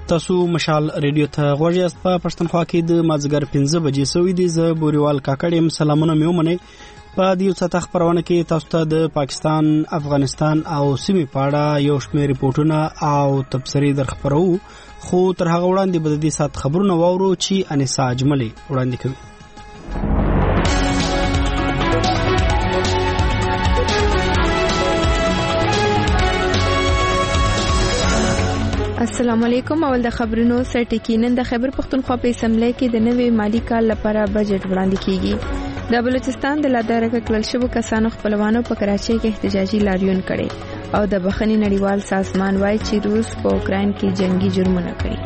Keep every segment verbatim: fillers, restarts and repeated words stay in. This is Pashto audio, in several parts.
تاسو مشال ریډیو ته غوږ یاست. په پښتونخوا کې د مازدیګر پنځه بجې سوي دي. زه بوریوال کاکړ یم. سلامونه مې ومنئ. په دې ساعت خبرونه کې تاسو ته د پاکستان، افغانستان او سیمې په اړه یو شمېر ریپورتونه او تبصرې درخبرو، خو تر هغه وړاندې به د دې ساعت خبرونه واورو چې انیسا اجملي وړاندې کوي. السلام علیکم. اول د خبرونو سرټکی. نن د خیبر پختونخوا په اسمبلی کې د نوې مالی کال لپاره بجټ وړاندې کیږي. د بلوچستان د لادرکه کلل شوو کسانو خپلوانو په کراچۍ کې احتجاجي لاریون کړي او د بخښنې نړیوال سازمان وايي چې روس په اوکرين کې جنگي جرمونه کوي.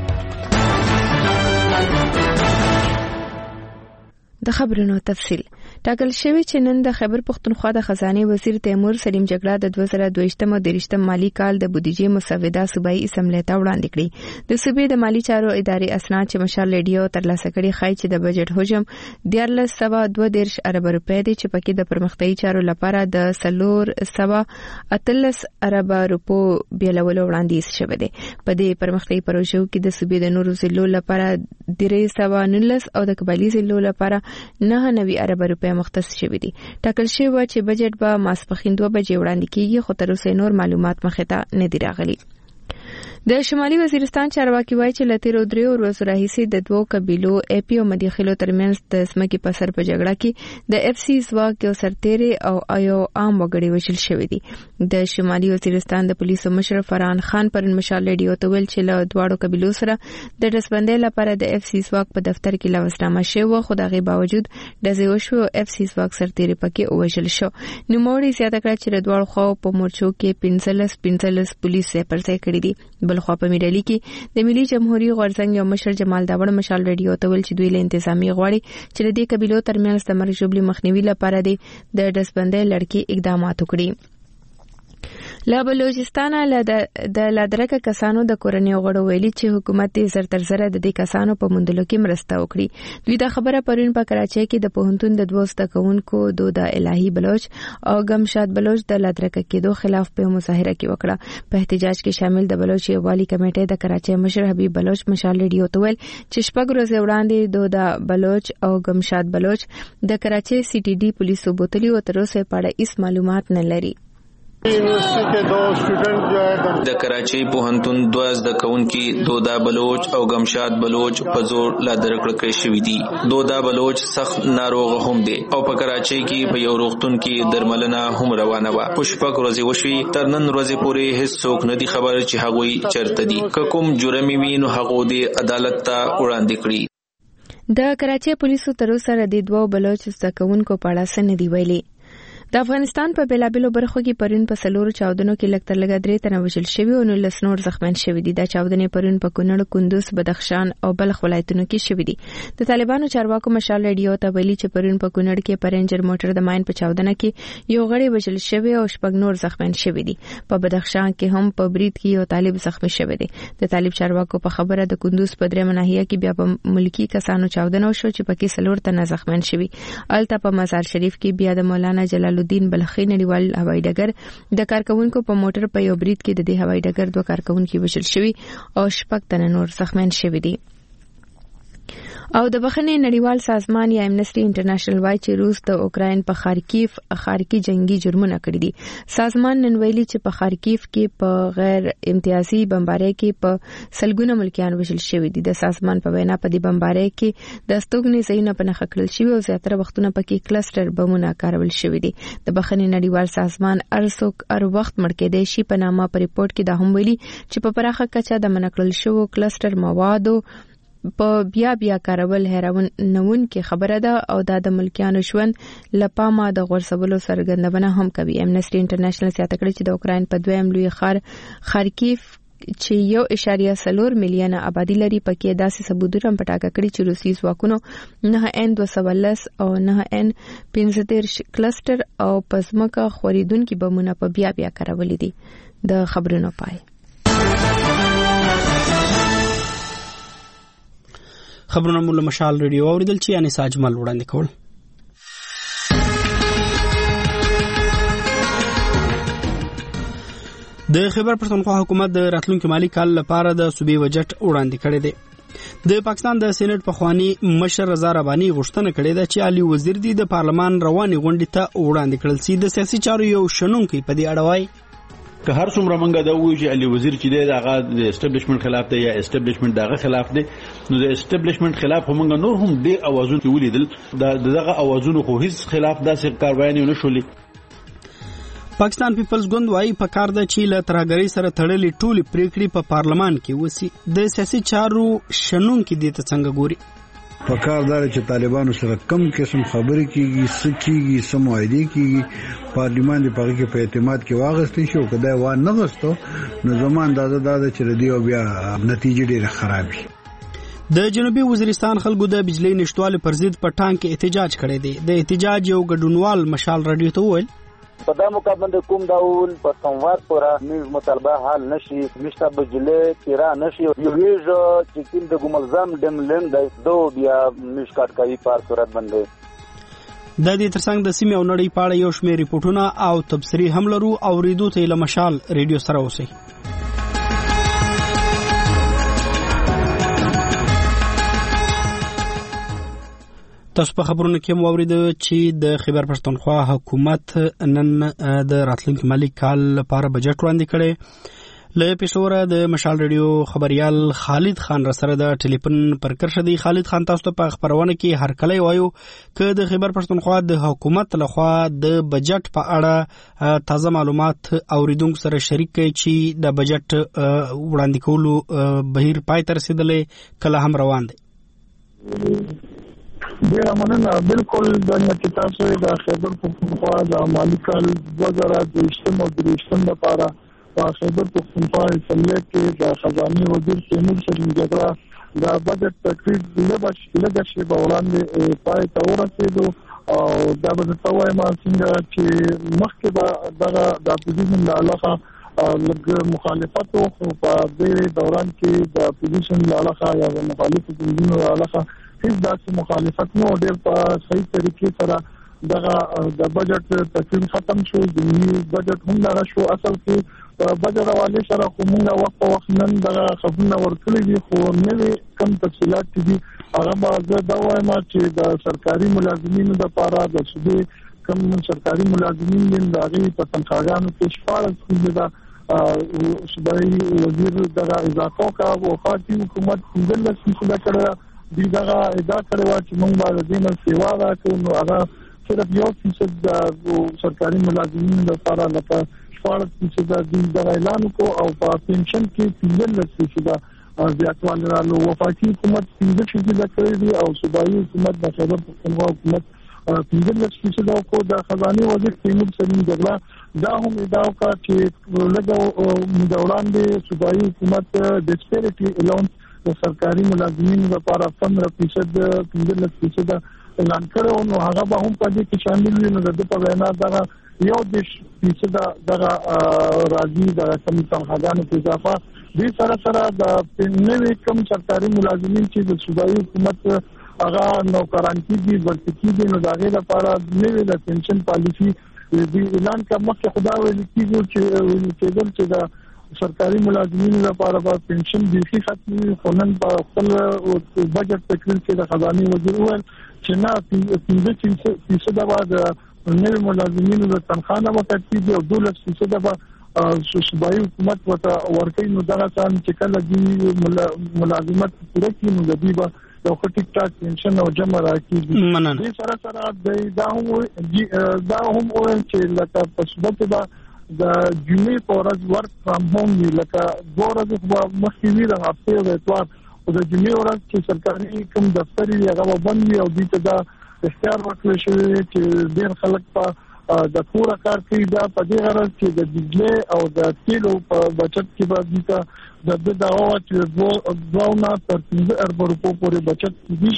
د خبرونو تفصیل. ټاکل شوی چې نن د خیبر پختونخوا د خزانه وزیر تیمور سلیم جګړه د دوه زره دوه یم درشتم مالی کال د بودیجې مسوده صوبایي اسمبلی ته وړاندې کړي. د صوبې د مالی چارو ادارې اسناد چې مشال ریډیو ترلاسه کړي ښایي چې د بجټ حجم دیارلس سوه دوه دیرش ارب روپۍ دی چې پکې د پرمختیايي چارو لپاره د سلور سوه اتلس ارب روپو بیلولو وړاندیز شوی دی. په دې پرمختیايي پروژو کې د صوبې د نورو ضلعو لپاره درې سوه نولس او د قبایلی ضلعو لپاره نه نوي ارب روپۍ مختص شوی دي. ټاکل شوی و چې بجټ به ماسپخین دوه بجې وړاندې کیږي، خو تر اوسه نور معلومات مخې ته نه دي راغلي. د شمالي وزیرستان چارواکي وایي چې لتیرو دریو ورځو راهیسې د دوو قبیلو اي پی او مدیخلو ترمنځ د سمکي په سر په جګړه کې د اف سی ځواک یو سرتیری او ایو عام وګړي وژل شوی دي. د شمالي وزیرستان د پولیسو مشر فرحان خان پرون مشال ریډیو ته ویل چې له دواړو قبیلو سره د ډسبندۍ لپاره د اف سی ځواک په دفتر کې لاسنامه شوی، خو دغه باوجود ډزې وشوې او اف سی ځواک سرتیری پکې وژل شو. نوموړي زیاته کړه چې د دواړو خواو په مورچو کې پنځلس پنځلس پولیس یې پرځای کړي دي. بلخوا په میډلي کې د ملي جمهوریت غورځنګ یو مشر جمال داوړ مشال ریډیو ته ویل چې دوی له انتظامی غواړي چې د دې قبیلو ترمنځ د مرګ ژوبلې مخنیوي لپاره د ډسبندۍ لړکې اقدامات وکړي. لا بلوچستان له د لادرکه کسانو د کورنۍ غړو ویلي چې حکومت یې زر تر زره د دې کسانو په موندلو کې مرسته وکړي. دوی دا خبره پرون په کراچۍ کې د پوهنتون د دوه زده کوونکو دودا الهي بلوچ او غمشاد بلوچ د لادرکه کېدو خلاف په مظاهره کې وکړه. په احتجاج کې شامل د بلوچ یووالي کمیټې د کراچۍ مشر حبیب بلوچ مشال ریډیو ته ویل چې شپږ ورځې وړاندې دودا بلوچ او غمشاد بلوچ د کراچۍ سی ټي ډي پولیسو بوتلی او تر اوسه په اړه هیڅ معلومات نه لري. د کراچۍ پوهنتون دوه زده کوونکي دودا بلوچ او غمشاد بلوچ په زور لا درکړه کړی شوی دي. دودا بلوچ سخت ناروغ هم دی او په کراچۍ کې په یو روغتون کې درملنه هم روانه وه. په شپږ ورځې وشوي، تر نن ورځې پورې هیڅ څوک نه دي خبر چې هغوی چرته دي. که کوم جرم وي نو هغه د عدالت ته وړاندې کړي. د کراچۍ پولیسو تر اوسه د دوه بلوچ زده کوونکو په اړه څه نه دي ویلي. د افغانستان په بیلابیلو برخو کې پرون په سلورو چاودنو کې لږ تر لږه درې تنه وژل شوي او نولس نور زخمیان شوي دي. دا چاودنې پرون په کونړ، کندوز، بدخشان او بلخ ولایتونو کې شوي دي. د طالبانو چارواکو مشال ریډیو ته ویلي چې پرون په کونړ کې په رینجر موټر د ماین په چاودنه کې یو غړی وژل شوی او شپږ نور زخمیان شوي دي. په بدخشان کې هم په برید کې یو طالب زخمی شوی دی. د طالب چارواکو په خبره د کندوز په درېمه ناحیه کې بیا په ملکی کسانو چاودنه وشو چې پکې سلور تنه زخمیان شوي. الته په مزار شریف کې بیا د مولانا جلال الدین بلخی نړیوال هوایي ډګر د کارکونکو په موټر په یو برید کې د دې هوایي ډګر دوه کارکونکو وژل شوي او شپږ تنه نور زخمیان شوي دي. او د بخښنې نړیوال سازمان یا امنسټي انټرنیشنل وايي چې روس د اوکرين په خارکیف خارکی جنگي جرمونه کړی دي. سازمان نن ویلي چې په خارکیف کې په غیر امتیازي بمبارۍ کې په سلګونه ملکیان وژل شوي دي. د سازمان په وینا په دې بمبارۍ کې د استوګنې ځایونه په نښه کړل شوي او زیاتره وختونه پکې کلسټر بمونه کارول شوي دي. د بخښنې نړیوال سازمان ارڅوک ار وخت مړ کېدای شي په نامه په ریپورت کې دا هم ویلي چې په پراخه کچه د منکړل شوو کلسټر موادو په بیا بیا کارول هیرون نون کې خبره ده او دا د ملکیانو ژوند لپاره د غورځولو سرګندونه هم کوي. امنسټي انټرنیشنل زیاته کړې چې د اوکرين په دویم لوی ښار خارکیف چې یو اشاریه سلور میلیونه آبادی لري پکې داسې ثبوتونه پټاکه کړي چې روسي ځواکونو نه ان دوه سوه لس او نه ان پنځه دېرش کلسټر او پزماکه خوریدونکو بمونه په بیا بیا کارول دي. د خبرونو پای. خبرونه مو له مشال ریډیو اوریدل چې یعنی ساجمل وړاندې کول. د خیبر پښتونخوا حکومت د راتلونکي مالی کال لپاره د صوبې بجټ وړاندې کړی دی. د پاکستان د سېنات پخوانی مشر رضا رباني غوښتنه کړې ده چې علي وزیر دی د پارلمان رواني غونډې ته وړاندې کړل سي. د سیاسي چارو یو شنونکی په دې اړه وایي که هر څومره منګه دا وایي چې علي وزیر چې دی هغه د اسټابلیشمنت خلاف دی یا اسټابلیشمنت دغه خلاف دی، نو د اسټابلیشمنت خلاف هم نور هم ډېر اوازونه ولیدل. دغه اوازونو خو هیڅ خلاف داسې کاروایي نه شولې. پاکستان پیپلز ګوند وايي په کار ده چې له ترهګرۍ سره تړلې ټولې پریکړې په پارلمان کې وسی. د سیاسي چارو شنونکي دې ته څنګه ګوري؟ په کار ده چې طالبانو سره کم قسم خبرې کیږي، سکیږي، سموایدي کیږي، پارلمان دې پاره کې په اعتماد کې واغستې شو. کله و نه غستو نو زمان داده داده چې ردی او بیا نتیجې ډېره خراب شي. د جنوبي وزیرستان خلکو د بجلی نشټوالي پر ضد په ټانک کې احتجاج کړی دی. د احتجاج یو ګډونوال مشال رادیو ته وویل په دا مقابله کوم ډول په سموار پورې میز مطالبه حل نشي، نشته بجلی تیرا نشي، یو ویژه چې کوم د ګملزم ډملن د دو بیا مشکات کوي په صورت باندې. د دې ترڅنګ د سیمې او نړۍ په اړه یو شمېر ریپورتونه او تبصري هم لرو او ریډیو ته له مشال ریډیو سره اوسئ. تاسو په خبرونو کې مو اوریدل چې د خیبر پښتونخوا حکومت نن د راتلونکي مالی کال لپاره بجټ وړاندې کړي. له پېښوره د مشال ریډیو خبريال خالد خان را سره د ټلیفون پر کرښه دی. خالد خان، تاسو ته په خبرونه کې هر کله وایو چې د خیبر پښتونخوا د حکومت لخوا د بجټ په اړه تازه معلومات اوریدونکو سره شریک کړي چې د بجټ وړاندې کولو بهیر پای ته رسیدلې کله هم روان دی. ډیر مننه. بالکل د نتیجو د خیبر پښتونخوا د مالی کال دوه زره دوه او درې لپاره په خیبر پښتونخوا اسمبلی کې د خزانه وزیر تیمور سلیم جګړه د بجټ تقریب لږ شی په وړاندې پای ته ورسېدو او دا به تاسو وایم څنګه چې مخکې به دغه د اپوزیشن له علاقه لږ مخالفت او په دې دوران کې د اپوزیشن له علاقه یا د مخالفت له علاقه هیڅ داسې مخالفت نه ډېر په صحیح طریقې سره دغه د بجټ تقریب ختم شو. د ملي بجټ هم لاره شو. اصل کې بجټ حواله سره کومه وخت په وخت نن دغه خبرونه ورکړي دي، خو نوې کم تفصیلات دي هغه به زه دا وایم چې د سرکاري ملازمینو لپاره د صوبې کم سرکاري ملازمین دي دغه په تنخواګانو کې شپږ فیصد د صوبایي وزیر دغه اضافه کا وفاقي حکومت څنګه فیصد کړه دی دغه ادعا کړې و چې موږ باندې د دې سیوا راکړو. نو هغه صرف یو فیصد د سرکاري ملازمینو لپاره لکه شپږ فیصد د اعلان کو او په پنشن کې پنځه فیصد زیاتوالی راغلو. وفاقي حکومت پنځه فیصد کړی دی او صوبایي حکومت د خیبر پښتونخوا حکومت پنځه فیصد کو. د خزانه وزیر تیمور سلیم جګړه دا هم ادعا وکړه چې لږ دوران دی صوبایي حکومت ډیسپیریټي الاونس د سرکاري ملازمینو لپاره پندرہ فیصد پنځه فیصد اعلان کړو. نو هغه به هم په دې کې شامل وي. نو د په وینا دغه یو د فیصد دغه راځي د کم تنخواګانو په اضافه دې سره سره د نوې کم سرکاري ملازمین چې د صوبایي حکومت هغه نوکران کیږي ورته کیږي، نو دغه لپاره نوې د پنشن پالیسی د اعلان کا مخکې خدا ویل کیږي چې کېدل چې د سرکاري ملازمینو لپاره به پنشن بيخي ختمي. خونن په خپل بجټ تقریر کې د خزانه وزیر وویل چې نه پنځه فیصد به د نوي ملازمینو د تنخواه نه وکړي او دولس فیصد به صوبایي حکومت ورته ورکړي. نو دغه څان چې کله دی ملازمت پوره کړي نو د دې به یو ټیک ټاک پنشن او جمع راکړي. دې سره سره دا هم دا هم وایي چې لکه په صورت به د جمعې په ورځ ورک فرام هوم وی لکه دوه ورځې په مخکې وی د هفته او اتوار او د جمعې ورځ چې سرکاري کوم دفتر وی هغه بند وي او دې ته دا اختیار ورکړل شوی چې ډېر خلک په د پوره کار کوي. دا په دې غرض چې د بجلی او د تیلو په بچت کې به دې ته د د داوا چې دوه نه تر پنځه ارب روپو پورې بچت کیږي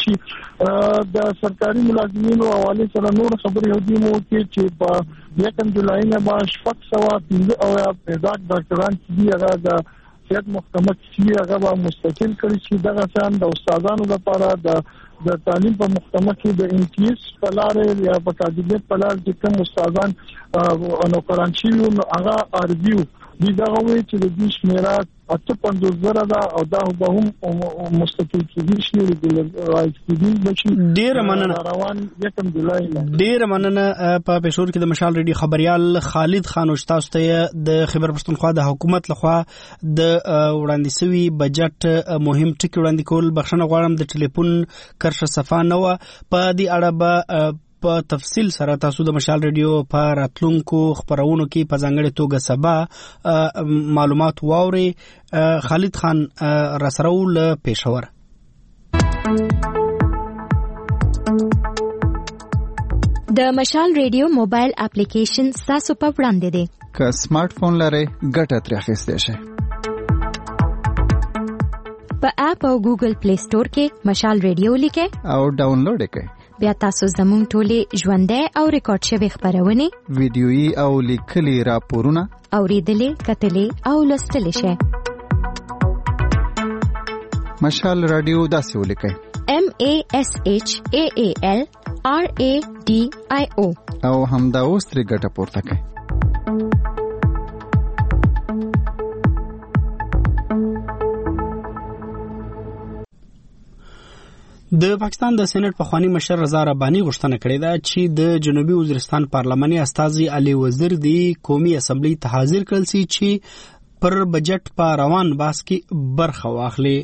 شي. د سرکاري ملازمینو حواله سره نور خبرې هدي مو کې چې په یکم جولای نه به شپږ سوه پنځه او پیدا ډاکټران چې هغه د صحت محکمه چې هغه به مستقل کړي شي. دغه څنګه د استادانو لپاره د د تعلیم په محکمه کې د امتیاز په لارې یا په کاندیدټ په لارې چې کوم استادان نوکران شي نو هغه ارزیو دي دا وایي چې د دې شمیره اته پنځوس زره ده او دا به هم مستقل کېدی شي د رایټ کېدی بشي. ډېره مننه روان یکم جولای نه. ډېره مننه په پېښور کې د مشال ریډیو خبريال خالد خان او تاسو ته د خیبر پښتونخوا د حکومت لخوا د وړاندې شوی بجټ مهم ټکی وړاندې کول. بخښنه غواړم د ټلیفون کرښه صفه نه و. په دې اړه به په تفصیل سره تاسو د مشال ریډیو په راتلونکو خبرونو کې په ځانګړې توګه سبا معلومات واوري. خالد خان رسرول پېښور. د مشال ریډیو موبایل اپلیکیشن تاسو په وړاندې دی. که سمارټ فون لرئ ګټه ترې اخیستی شئ. په اپ او ګوګل پلی سٹور کې مشال ریډیو لیکئ او ډاونلوډ یې کړئ. بیا تاسو زموږ ټولې ژوندۍ او ریکارډ شوي خبرونه ویډیويي او لیکلي راپورونه اوریدلې کتلې او لوستلی شئ. مشال رادیو داسې ولیکئ: M A S H A A L R A D I O او همدا اوس ترې ګټه پورته کړئ. د پاکستان د سېنات پخوانی مشر رضا رباني غوښتنه کړې ده چې د جنوبي وزیرستان پارلماني استازي علي وزیر د قومي اسمبلی ته حاضر کړل سي چې پر بجټ په روان باس کې برخه واخلي.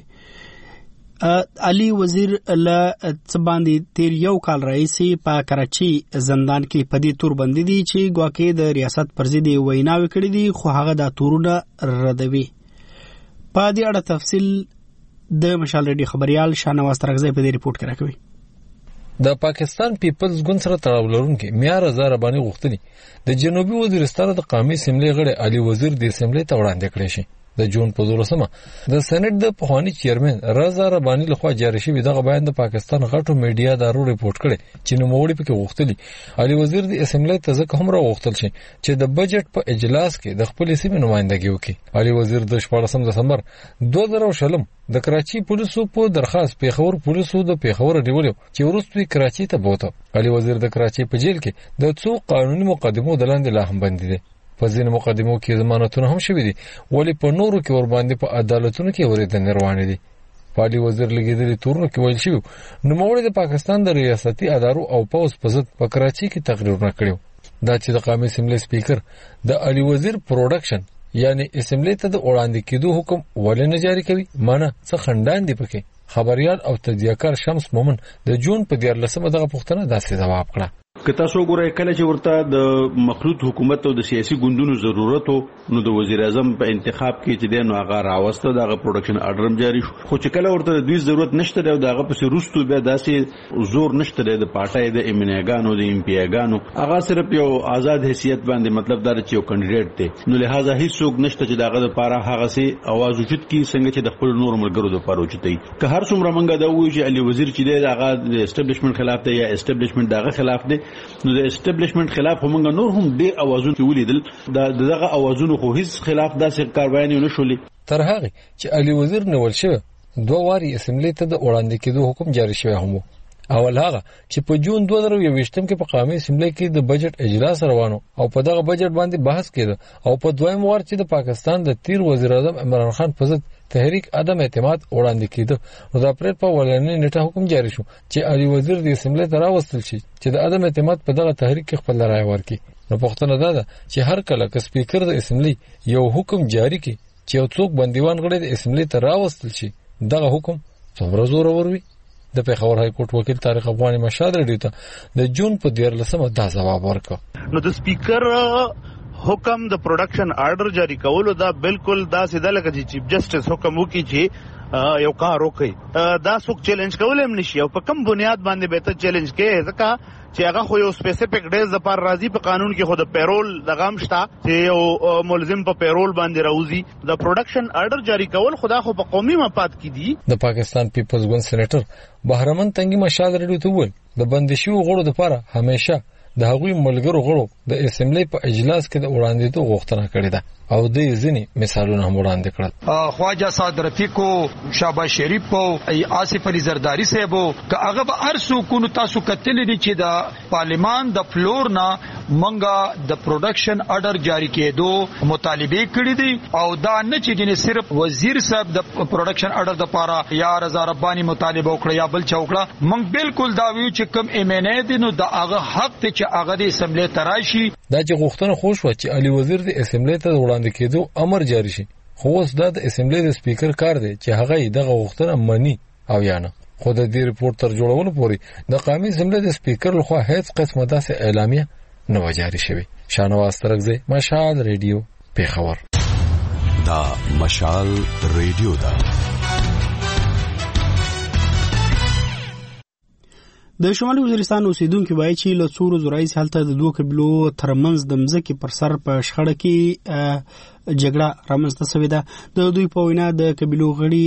علي وزیر له څباندې تیر یو کال رئیسي په کراچي زندان کې په دې تور باندې دي چې ګواکې د ریاست پر ضد ویناوي کړې دي خو هغه د تورونه ردوي. په دې اړه تفصیل د مشال ریډیو خبريال شانواز ترغزی په دې ریپورت کې راکوي. د پاکستان پیپلز ګوند سره تړاو لرونکي میار رضا رباني غوښتنې د جنوبي وزیرستان د قومي اسمبلی غړي علي وزیر د اسمبلی ته وړاندې کړې شي. د جون په دولسمه د سېنات د پخوانی چیرمن رضا رباني لخوا جاری شوی دغه بیان د پاکستان غټو میډیا دارو ریپورت کړي چې نوموړي پکې غوښتلي علي وزیر د اسمبلی ته ځکه هم راوغوښتل شي چې د بجټ په اجلاس کې د خپل سیمې نمائندګي وکړي. علي وزیر د شپاړسم دسمبر دوه زره شلم د کراچي پولیسو په درخواست پیښور پولیسو د پیښور نیولو چې وروسته کراچي ته بوته. علي وزیر د کراچي په جیل کې د څو قانوني مقدمو د لاندې لا هم بندي دي. په ځینو مقدمو کې ضمانتونه هم شوي دي ولی په نورو کې ور باندې په عدالتونو کې اورېدنې روانې دي. په علي وزیر لګېدلي تورونو کې ویل شوي نوموړي د پاکستان د ریاستي ادارو او پوځ په ضد په کراچي کې تقریرونه کړي. دا چې د قومي اسمبلی سپیکر د علي وزیر پروډکشن یعنی اسمبلی ته د وړاندې کېدو حکم ولې نه جاری کوي مانه څه خندان دي پکې. خبريال او تجزیه‌کار شمس مومن د جون په دیارلسمه دغه پوښتنه داسې ځواب کړه: که تاسو ګورئ کله چې ورته د مخلوط حکومت او د سیاسي ګوندونو ضرورت نو د وزیر اعظم په انتخاب کې چې د نو هغه راوسته دغه پروډکشن اډرم جاری شو. خو چې کله ورته د دوی ضرورت نشته دی او دغه پسې روستو بیا داسې زور نشته دی د پارټای د ایمنیګانو د امپیګانو هغه صرف یو آزاد حیثیت باندې مطلب دا چې یو کینډیډیټ دی نو لہذا هیڅ څوک نشته چې دغه لپاره هغه سي आवाज وجود کی څنګه چې د خپل نور ملګرو لپاره وچتای. که هر څومره منګه دا وایي چې علي وزیر چې دی هغه د اسټابلیشمنت خلاف دی یا اسټابلیشمنت دغه خلاف دی نو د اسټابلیشمنت خلاف هم نور هم ډیر اوازونه ولیدل. دغه اوازونه خو هیڅ خلاف داسې کاروایي نه شولې تر هغه چې علي وزیر نیول شوی دوه واري اسمبلی ته د وړاندې کېدو حکم جاری شوی هم. اول هغه چې په جون دوه زره یوویشتم کې په قومي اسمبلی کې د بجټ اجلاس روانو او په دغه بجټ باندې بحث کېده او په دویم وار چې د پاکستان د تیر وزیر اعظم عمران خان په ضد تحریک عدم اعتماد وړاندې کېده نو د اپریل په ولنې نیټه حکم جاری شو چې علي وزیر د اسمبلی ته راوستل شي چې د عدم اعتماد په دغه تحریک کې خپل رائے ورکړي. نو پوښتنه دا ده چې هر کله که سپیکر د اسمبلی یو حکم جاری کړي چې یو څوک بندیوان غړي د اسمبلی ته راوستل شي دغه حکم څومره زور وروي. د پیښور های کورټ وکیل طارق افغاني مشاد ریډیو ته د جون په دیارلسمه دا ځواب ورکړ. نو د سپیکر حکم د پروډکشن آرډر جاری کولو دا بالکل دا سیده لکه چې چیف جسټس حکم وکړي چې یو کار وکړي دا څوک چیلنج کولای هم نشي او په کوم بنیاد باندې به ته چیلنج کې ځکه چې هغه خو یو سپیسیفیک ډیز د پر راضي په قانون کې خو د پیرول د غام شته چې یو ملزم په پیرول باندې راوځي. د پروډکشن آرډر جاری کول خدا خو په قومي مفاد کې دي. د پاکستان پیپلز ګوند سېنیټر بهرمن تنګي مشال ریډیو ته وویل د بندشي غړو لپاره همیشه د هغوی ملګرو غړو د اسمبلی په اجلاس کې د وړاندېدو غوښتنه کړې ده او د ځینې مثالونه هم وړاندې کړل. خواجه سعد رفیق او شاباش شریف او آصف علي زرداری صاحب که هغه به هر څوک تاسو کتلې دي چې د پارلمان د فلور نه منګه د پروډکشن آرډر جاری کېدو مطالبه کړې دي او دا نه چې ګنې صرف وزیر صاحب د پروډکشن آرډر د پاره یا رضا ربانی مطالبه وکړه یا بل چا وکړه، موږ بالکل دا ویو چې کوم ایم ان ای دي نو دا هغه حق ته چې هغه د اسمبلی تراشي. دا چې غوښتنه خوش و چې علي وزیر د اسمبلی ته وړاندې کېدو امر جاری شي، خو اوس دا د اسمبلی د سپیکر کار دی چې هغه دغه غوښتنه مني او یا نه. خو د دې ریپورت تر جوړولو پورې د قومي اسمبلی د سپیکر لخوا هیڅ قسمه داسې اعلامیه نه جاری شوی. شاهنواز ترکزی، مشال ریډیو، پیښور. دا مشال ریډیو دا. د شمالي وزیرستان اوسیدونکو وایي چې له څو ورځو راهیسې هلته د دوه قبیلو ترمنځ د مځکې پر سر په شخړه کې جګړه رامنځته شوې ده. د دوی په وینا د قبیلو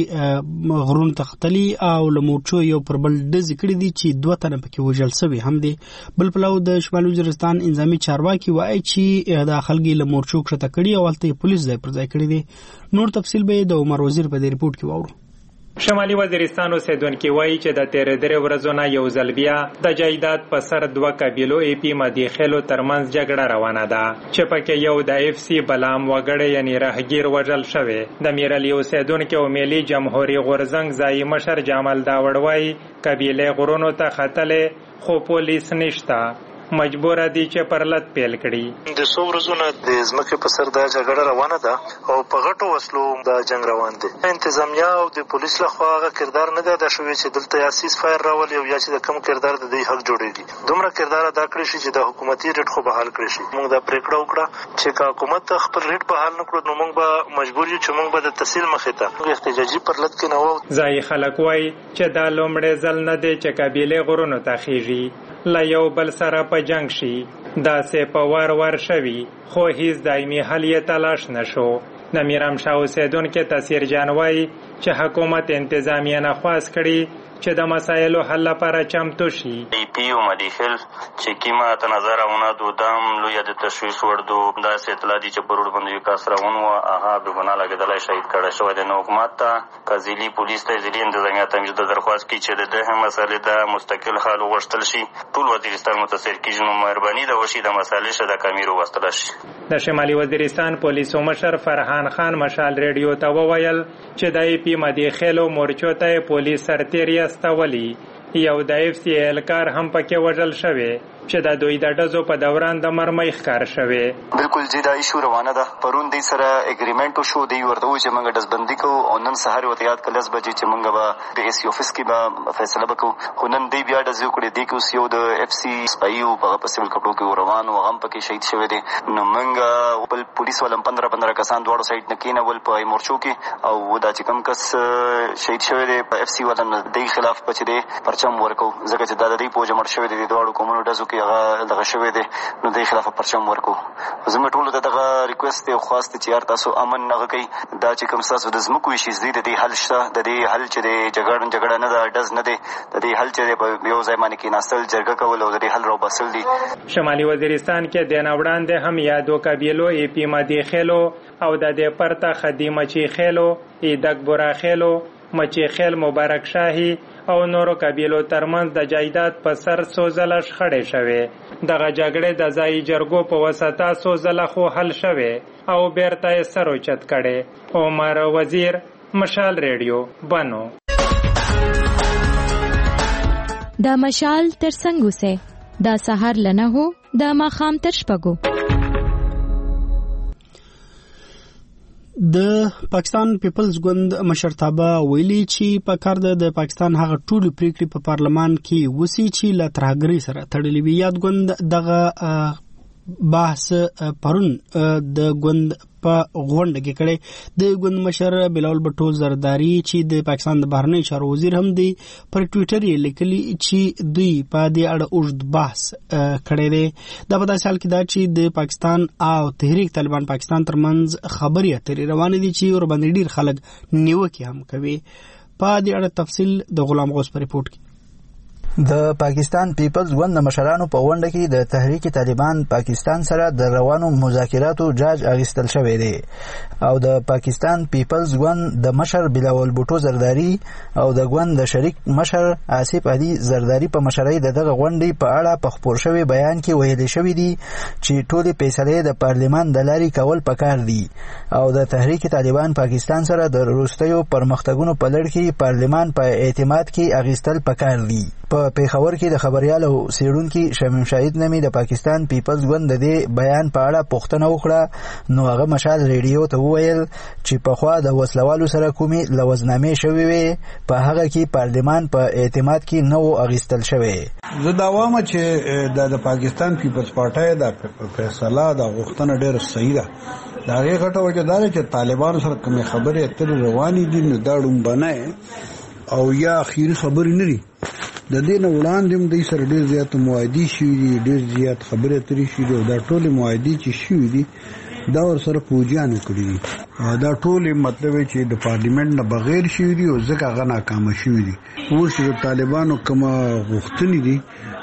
غړي غرونو ته ختلي او له مورچو یو پر بل ډزې کړي دي چې دوه تنه پکې وژل شوي هم دي. بل پلو د شمالي وزیرستان انضمامي چارواکي وایي چې د خلکو له مورچو کښته کړي او هلته پولیس ځای پر ځای کړي دي. نور تفصیل به د عمر وزیر په دې ریپورت کې واورو. شمالي وزیرستان اوسیدونکي وایي چې د تیر درې ورځو نه یو ځل بیا د جایداد په سر دوه قبیلو ای پی مدیخلو ترمنځ جګړه روانه ده چې پکې یو د اف سی بلام وګړی یعنی راهګیر وژل شوی. د میرلی اوسیدونکو او ملي جمهوریت غورزنګ ځای مشر جمال داوړ وایي قبیله غرونو ته ختلې خو پولیس نشته، مجبور دي چې پرلط پیل کړي. د څو ورځو نه د ځمکې په سر دا جګړه روانه ده او په غټو وسلو دا جنگ روان دی. انتظامیه او د پولیس لخوا هغه کردار نه دی ادا شوی چې دلته یا سیز فایر راولي او یا چې د کم کردار د دې حق جوړېږي. دومره کردار ادا کړی شي چې د حکومتي ریټ خو بحال کړی شي. موږ دا پریکړه وکړه چې که حکومت خپل ریټ بحال نه کړو نو موږ به مجبور یو چې موږ به د تحصیل مخې ته احتجاجي پرلط کې نه وو. ځای خلک وایي چې دا لومړی ځل نه دی چې قبیلې غرونو ته خیږي له یو بل سره په جنگ شي. دا سه په ور ور شوی خو هیڅ دایمي حل یې تلاش نشو. د میرام شاه اوسیدونکو تاثیر جانوي چې حکومت انتظامیه نه خواست کړي چې د مسایلو حل لپاره چمتو شي. ای پی او مدیخل چې کیما تنظرونه دودام لوی د تشویش وردو دا سه اطلاع دي چې پرور باندې کاسرون او هغه به بنا لګیدل شهید کړه شو د حکومت ته کزيلي پولیس ته ځلي انتظامیه ته د درخواست کی چې د هم مسالې د مستقل حل وغوښتل شي. ټول وزیرستان متاثر کیږي نو مهرباني د وشي د مسالې شته کمیرو وستل شي. د شمالي وزیرستان پولیسو مشر فرحان خان مشال ریډیو ته وویل چې د ای پی مدیخلو مورچو ته پولیس سرتیری استولی. یو د اف سی الکار هم پکې وژل شوی چې د دوی د ډزو په دوران د مرمۍ ښکار شوی. بالکل جی دا ایشو روانه ده. پرون دی سره اګریمنټ شو دی ورته و چې موږ ډزبندي کوو او نن سهار وته یاد کلس بجې چې موږ به د اس افیس کې به فیصله وکړو. خو نن دی بیا ډز وکړي دی کې یو د اف سی سپایو په پسیبل کپړو کې روان او هم پکې شهید شوی دی. نو موږ بل پولیس ولم پندرہ پندرہ کسان دواړو سایډ نه کېنول په مورچو کې او دا چې کوم کس شهید شوی دی په اف سی ولم دی خلاف پچ دی پرچم ورکو ځکه چې دا د دې پوجا مړ شوی دی دواړو کومونو ډزو کې هغه دغه شوی دی نو د خلاف پرچم ورکو. زموږ ټول ته دغه ریکوست او خواسته چې یار تاسو امن نه کوي دا چې کوم تاسو د زمکو شي زید د حل شته د دې حل چې د جګړن جګړه نه ده ډز نه دی د دې حل چې په یو ځای باندې کې ناستل جرګه کول او د دې حل رو بسل دي. شمالي وزیرستان کې د نوړاندې هم یادو قبیلو ای پی مدی خلو او د دې پرته خدیمه چی خلو ای دک برا خلو مچی خیل مبارک شاهی او نورو قبیلو ترمنځ د جایداد په سر سوزله شخړې شوې. دغه جګړې د ځای جرګو په وساته سوزله خو حل شوې او بیرته یې سر اوچت کړې. عمر وزیر، مشال ریډیو، بنو. دا مشال تر څنګه سه دا سحر لنه هو دا ماخام تر شپږو. د پاکستان پیپلز ګوند مشرتابه ویلي چې په کار د پاکستان هغه ټول پریکړې په پارلمان کې وسی چې له ترهګرۍ سره تړلې وي. یاد ګوند دغه بحث پرون د ګوند په غونډه کې کړي. د ګوند مشر بلال بټو زرداری چې د پاکستان د بهرنی چارو وزیر هم دی پر ټوئیټر یې لیکلي چې دوی په دې اړه اوږد بحث کړی دی. دا په داسې حال کې دا چې د پاکستان او تحریک طالبان پاکستان ترمنځ خبرې اترې روانې دي چې ورباندې ډېر خلک نیوکې هم کوي. په دې اړه تفصیل د غلام غوث په ریپورت کې. د پاکستان پیپلز ګوند د مشرانو په غونډه کې د تحریک طالبان پاکستان سره د روانو مذاکراتو جاج اخیستل شوی دی او د پاکستان پیپلز ګوند د مشر بلاول بوټو زرداری او د ګوند د شریک مشر آصف علي زرداری په مشرۍ د دغه غونډې په اړه په خپور شوی بیان کې ویل شوی دی چې ټولې فیصلې د پارلیمان د لارې کول پکار دي او د تحریک طالبان پاکستان سره د وروستیو پرمختګونو په لړ کې پارلیمان په اعتماد کې اخیستل پکار دي. په پیښور کې د خبريال او سیړونکو شمیم شاهد نامي د پاکستان پیپلز ګوند د دې بیان په اړه پوښتنه وکړه نو هغه مشال ریډیو ته وویل چې په خوا د وسلوالو سره کومي لوزنامې شوې وي په هغه کې پارلیمان په اعتماد کې نو اغستل شوی. زه دا وایم چې د پاکستان پیپلز پارټي د فیصله د غوښتنه ډېر صحیح ده. دا هغه غټه وجه ده چې طالبان سره کوم خبرې اترې روانې دي نو دا ډومبنه او یا اخیری خبرې نه دي. د دې نه وړاندې هم د سره ډېر زیات معاهدې شوي دي ډېر زیات خبرې اترې شوي دي او دا ټولې معاهدې چې شوي دي دا ورسره فوجیانو کړي دي. دا ټولې مطلب چې د پارلیمنت نه بغیر شوي دي او ځکه هغه ناکامه شوي دي. اوس د طالبانو کومه غوښتنې دي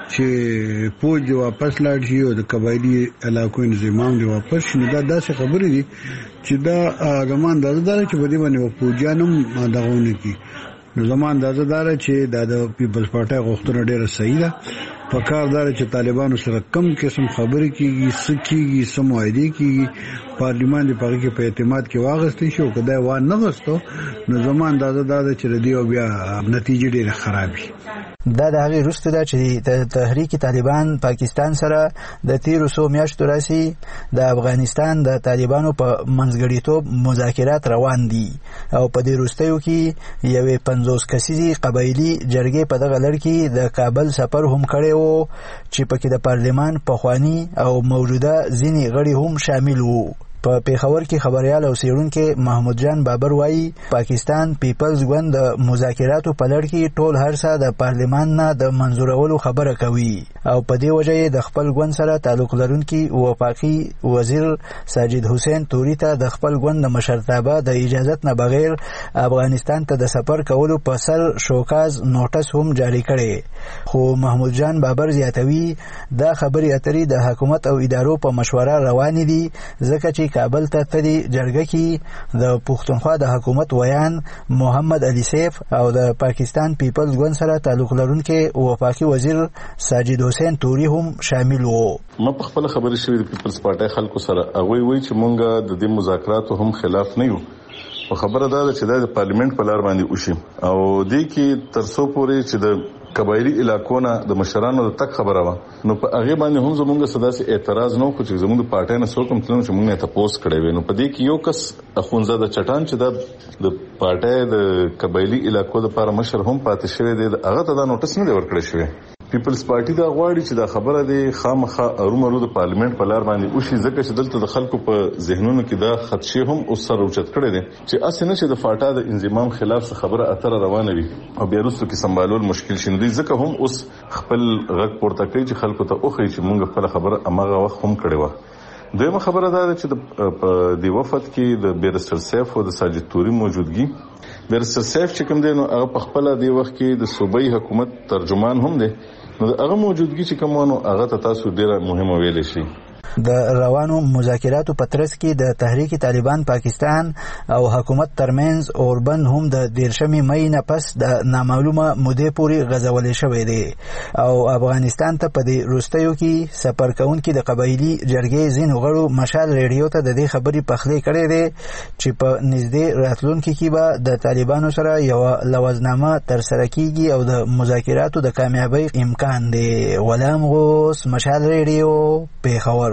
چې فوج واپس لاړ شي او د قبایلي علاقو انضمام دی واپس شي دا داسې خبرې دي چې دا زمان اندازه ده چې په دې باندې فوجیان هم دغه ونه کوي. نو زمان اندازه ده چې دا د پیپلز پارټي غوښتنه ډېره صحیح ده. په کار ده چې طالبانو سره کم قسم خبرې کیږي سکیږي سموایدي کیږي پارلیمان دی په کې په اعتماد کې واغستې شو کدا و نه غستو نو زمان اندازه ده چې ردیو بیا نتیجه ډېره خرابي. دا د هغې وروسته ده چې د تحریک طالبان پاکستان سره د تیرو څو میاشتو راهیسې د افغانستان د طالبانو په منځګړیتوب مذاکرات روان دي او په دې وروستیو کې یوې پنځوس کسیزې قبایلي جرګې په دغه لړ کې د کابل سفر هم کړی و چې پکې د پارلمان پخواني او موجوده ځینې غړي هم شامل وو. په پیښور کې خبريال او سیړونکو محمود جان بابر وایي پاکستان پیپلز ګوند د مذاکراتو په لړ کې ټول هر څه د پارلمان نه د منزورولو خبره کوي او په دې وجه د خپل ګوند سره تعلق لرونکي وفاقي وزیر ساجد حسین توري ته د خپل ګوند د مشرتابه د اجازت نه بغیر افغانستان ته د سفر کولو په سر شوکاز نوټس هم جاری کړي. خو محمود جان بابر زیاتوي دا خبري اترې د حکومت او ادارو په مشوره روان دي ځکه چې کابل ته تدي جرګه کې د پښتونخوا د حکومت ویان محمد علي سیف او د پاکستان پیپلز ګوند سره تعلق لرونکي وفاقي وزیر ساجد حسین توري هم شامل وو. ما په خپل خبرې شوې د پیپلز پارټي خلکو سره هغه وایي چې مونږ د دې مذاکراتو هم خلاف نه یو. خبره ده چې د پارلیمنت په لار باندې وشي او دې کې ترڅو پورې چې د قبایلی علاقو نه د مشرانو د تک خبره و نو په هغه باندې هم زموږ سداسي اعتراض نه کوي چې زموږ پارټي نه څوک هم تلنو چې موږ ته پوس کړی وي. نو په دې کې یو کس اخونزه د چټان چې د پارټي د قبایلی علاقو د لپاره مشر هم پاتې شوی دی هغه ته دا نوټس نه ورکړی شوی. پیپلز پارټي دا غواړي چې دا خبره د خامخا ارومرو د پارلیمنت په لار باندې وشي ځکه چې دلته د خلکو په ذهنونو کې دا خدشه هم اوس سره اوچت کړي دي چې اسنه چې د فاټا د انضمام خلاف څه خبره اتره روانه وي او بیا وروسته کې سمبالول مشکل شي. نو ځکه هم اوس خپل غږ پورته کوي چې خلکو ته اوخی چې مونږ خپل خبره اماغه وخت هم کړي و. دویمه خبره دا ده چې په دی وفد کې د بیرستر سیف او د ساجد توري موجودګي بیرستر سیف چې کوم دی نو هغه په خپل دی وخت کې د صوبایي حکومت ترجمان هم دی نو هغه موجودګي چې کومونو هغه ته تاسو ډیره مهمه ویل شي. د روانو مذاکراتو په ترڅ کې د تحریک طالبان پاکستان او حکومت ترمنځ اوربند هم د دیرشمې مې نه پس د نامعلومه مودې پورې غځولې شوې دي او افغانستان ته په دې وروستیو کې سفر کوونکي د قبایلي جرګې ځینو غړو مشال ریډیو ته د دې خبرې پخلی کړې دي چې په نږدې راتلونکي کې به د طالبانو سره یو لوزنامه ترسره کیږي او د مذاکراتو د کامیابی امکان دی. غلام غوث مشال ریډیو پیښور.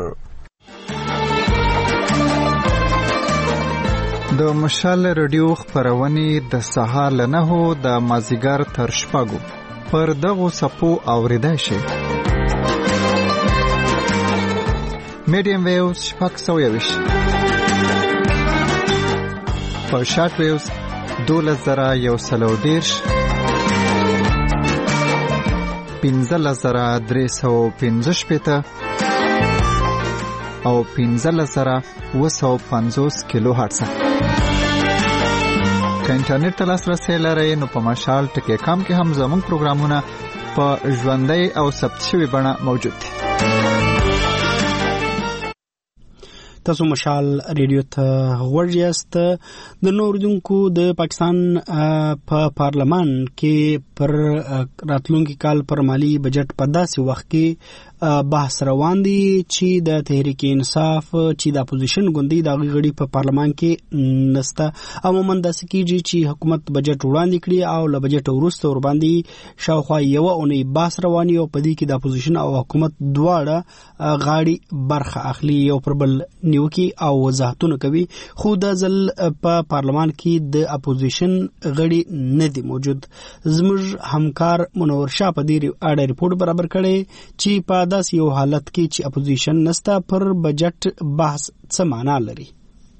د مشال رادیو خبرونه د سهار له نهو د مازیګر تر شپږو پر دغو صفو اوریدای شي. میډیم ویوز شپږ سوه یویش په شارټ ویوز دولس زره یو سلو دیرش پنځلس زره درې سوه پنځه شپېته او پنځلس زره اوه سوه پنځوس کیلو هرتز. که انټرنیټ ته لاسرسی لرئ نو په مشال ټکی کام کې هم زموږ پروګرامونه په ژوندۍ او ثبت شوې بڼه موجود دی. تاسو مشال ریډیو ته غوږ یاست. د نوردونکو د پاکستان په پارلمان کې پر راتلونکي کال پر مالی بجټ په داسې وخت کې بحث روان دي چې د تحریک انصاف چې د اپوزیشن ګوندې د غړي په پارلمان کې نسته. عموما داسې کیږي چې حکومت بجټ وړاندې کړي او له بجټ وروسته ور باندې شاوخوا یو اونۍ بحث رواني او په دې کې د اپوزیشن او حکومت دواړه غاړي برخه اخلي، یو پر بل نیوکي او وضاحتونه کوي. خو د ځل په پارلمان کې د اپوزیشن غړي نه دي موجود. زموږ همکار منور شاه په دې اړه ریپورت برابر کړي چې په داس یو حالت کې چې اپوزیشن نستا پر بجټ بحث څه معنا لري.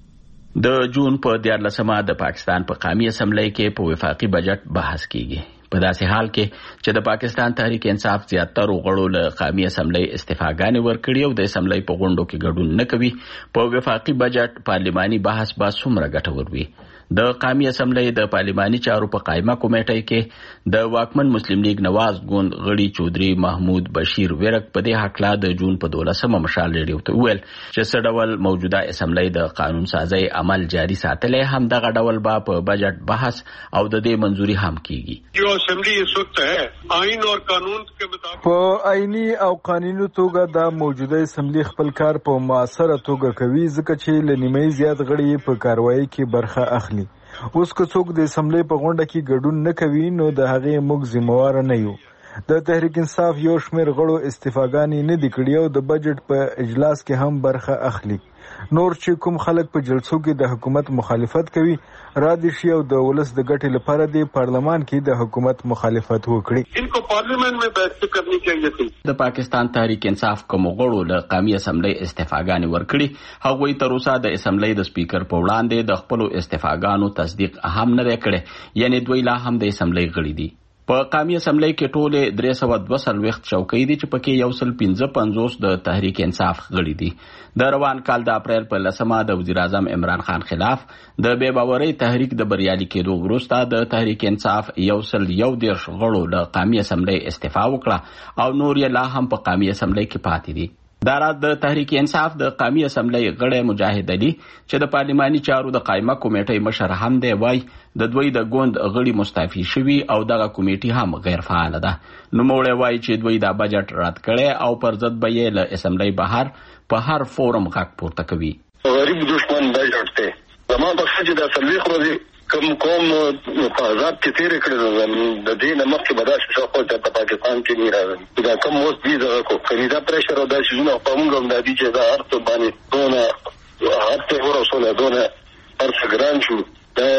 د جون په دیارلسمه د پاکستان په قومي اسمبلی کې په وفاقي بجټ بحث کیږي. په داسې حال کې چې د پاکستان تحریک انصاف زیاتره غړو له قومي اسمبلی استعفاګانې ورکړي او د اسمبلی په غونډو کې ګډون نه کوي، په وفاقي بجټ پارلماني بحث به څومره ګټور وي. د قومي اسمبلی د پارلماني چارو په قائمه کمیټه کې د واکمن مسلم لیگ نواز ګوند غړي چودري محمود بشیر ورک په دې حقلا د جون په دولسمه مشال ریډیو ته ویل چې څه ډول موجوده اسمبلی د قانون سازي عمل جاري ساتلې هم دغه ډول به په بجټ بحث او د دې منځوري هم کیږي. یو اسمبلی اس وخت ہے آئین او قانون کے مطابق په آئینی او قانوني توګه د موجوده اسمبلی خپل کار په مؤثره توګه کوي، ځکه چې له نیمه زیات غړي په کاروایی کې برخه اخلي. اوس که څوک د اسمبلی په غونډه کې ګډون نه کوي نو د هغې موږ ذمہوار نه یو. د تحریک انصاف یو شمېر غړو استعفاګانې نه دي کړي او د بجټ په اجلاس کې هم برخه اخلي. نور چې کوم خلک په جلسو کې د حکومت مخالفت کوي را دي شي او د ولس د ګټې لپاره د پارلمان کې د حکومت مخالفت وکړي. ان کو پارلیمنت میں بیٹھ کے کرنی چاہیے تھی. د پاکستان تحریک انصاف کوم غړو له قومي اسمبلی استعفاګانې ورکړي، هغوی تر اوسه د اسمبلی د سپیکر په وړاندې د خپل استعفاګانو تصدیق هم نه کړي، یعنی دوی لا هم د اسمبلی غړي دي. په قومي اسمبلی کې ټوله درې سوه دوه څلوېښت چوکۍ دي چې پکې یو سل پنځه پنځوس د تحریک انصاف غړي دي. د روان کال د اپریل په لسمه د وزیر اعظم عمران خان خلاف د بې باورۍ تحریک د بریالي کېدو وروسته د تحریک انصاف یو سل یو دېرش غړو له قومي اسمبلی استعفا وکړه او نور یې لا هم په قومي اسمبلی کې پاتې دي. دا راز د تحریک انصاف د قومي اسمبلی غړی مجاهد علي چې د پارلماني چارو د قائمه کمیټې مشر هم دی وای د دوی د ګوند غړي مستعفي شوي او دغه کمیټې هم غیر فعال ده. نوموړی وای چې دوی دا بجټ رد کړي او پر ضد به یې له اسمبلی بهر په هر فورم غږ پورته کوي. غریب دشمن بجټ دی زما په خځه د څلوېښت ورځې کوم کوم په آزاد کې تیرې کړې د دې نه مخکې به داسې څه خو په پاکستان کې نه راغلی دا کوم اوس دي دغه کو کلي دا پریشر او دا شیزونه په موږ هم دا دي چې دا هر څه باندې دونه هر څه ورسوله دونه هر څه ګران شو دا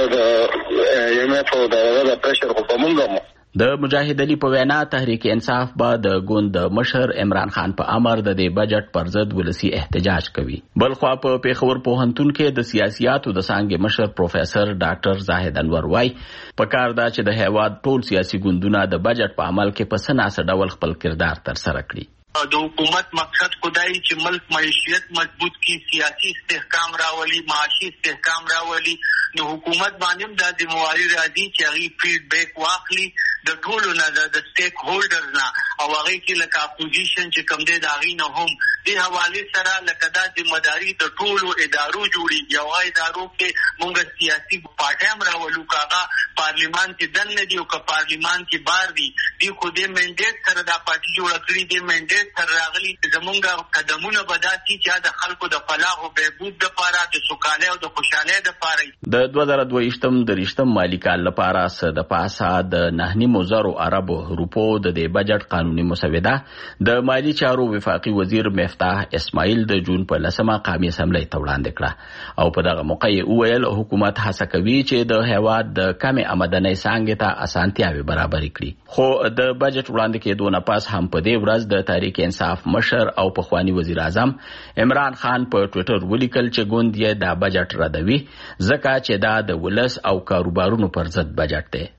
د ایم اف او دا د پریشر خو په موږ هم. د مجاهد علي په وینا تحریک انصاف به د ګوند مشر عمران خان په امر د دې بجټ پر ضد ولسی احتجاج کوي. بل خو په پیښور پوهنتون کې د سیاسياتو د څانګې مشر پروفیسور ډاکټر زاهد انور وای په کار دا چې د هیواد ټول سیاسي ګوندونه د بجټ په عمل کې په سناسه ډول خپل کردار تر سره کړي. د حکومت مقصد خدای چې ملک معیشت مضبوط کی، سیاسی استحکام راولي، معاشي استحکام راولي، نو حکومت باندې د ذمہواری راځي چې هغه فیډبیک واخلي د ټولو نه د سټیک هولډرز نه او هغه کې لکه اپوزیشن چې کوم دی دا غي نه هم د حواله سره لکه د ذمہداري د ټولو ادارو جوړي یو ادارو کې مونږ سیاسي پارټیم راولو کاغه پارلیمان کې دن نه دی او که پارلیمان کې بار دی دی خو دې منډیټ سره د پارټي جوړ کړی دی منډیټ سره راغلي زمونږ قدمونه بداسي چې د خلکو د فلاح او بهبود لپاره د سوکالۍ او د خوشحالۍ لپاره. د دوه زره دوه ویشتم دریشتم مالی کال لپاره څه د پاسه د نه نیمو زرو عربو روپو د دې بجټ قانوني مسوده د مالی چارو وفاقي وزیر مفتاح اسماعیل د جون په لسمه قومي اسمبلی ته وړاندې کړه او په دغه موقع یې وویل حکومت هڅه کوي چې د هیواد د کمې آمدنۍ څانګې ته اسانتیاوې برابرې کړي. خو د بجټ وړاندې کېدو نه پس هم په دې ورځ د تحریک انصاف مشر او پخوانی وزیر اعظم عمران خان په ټوئیټر ولیکل چې ګوند یې دا بجټ ردوي ځکه چې دا د ولس او کاروبارونو پر ضد بجټ دی.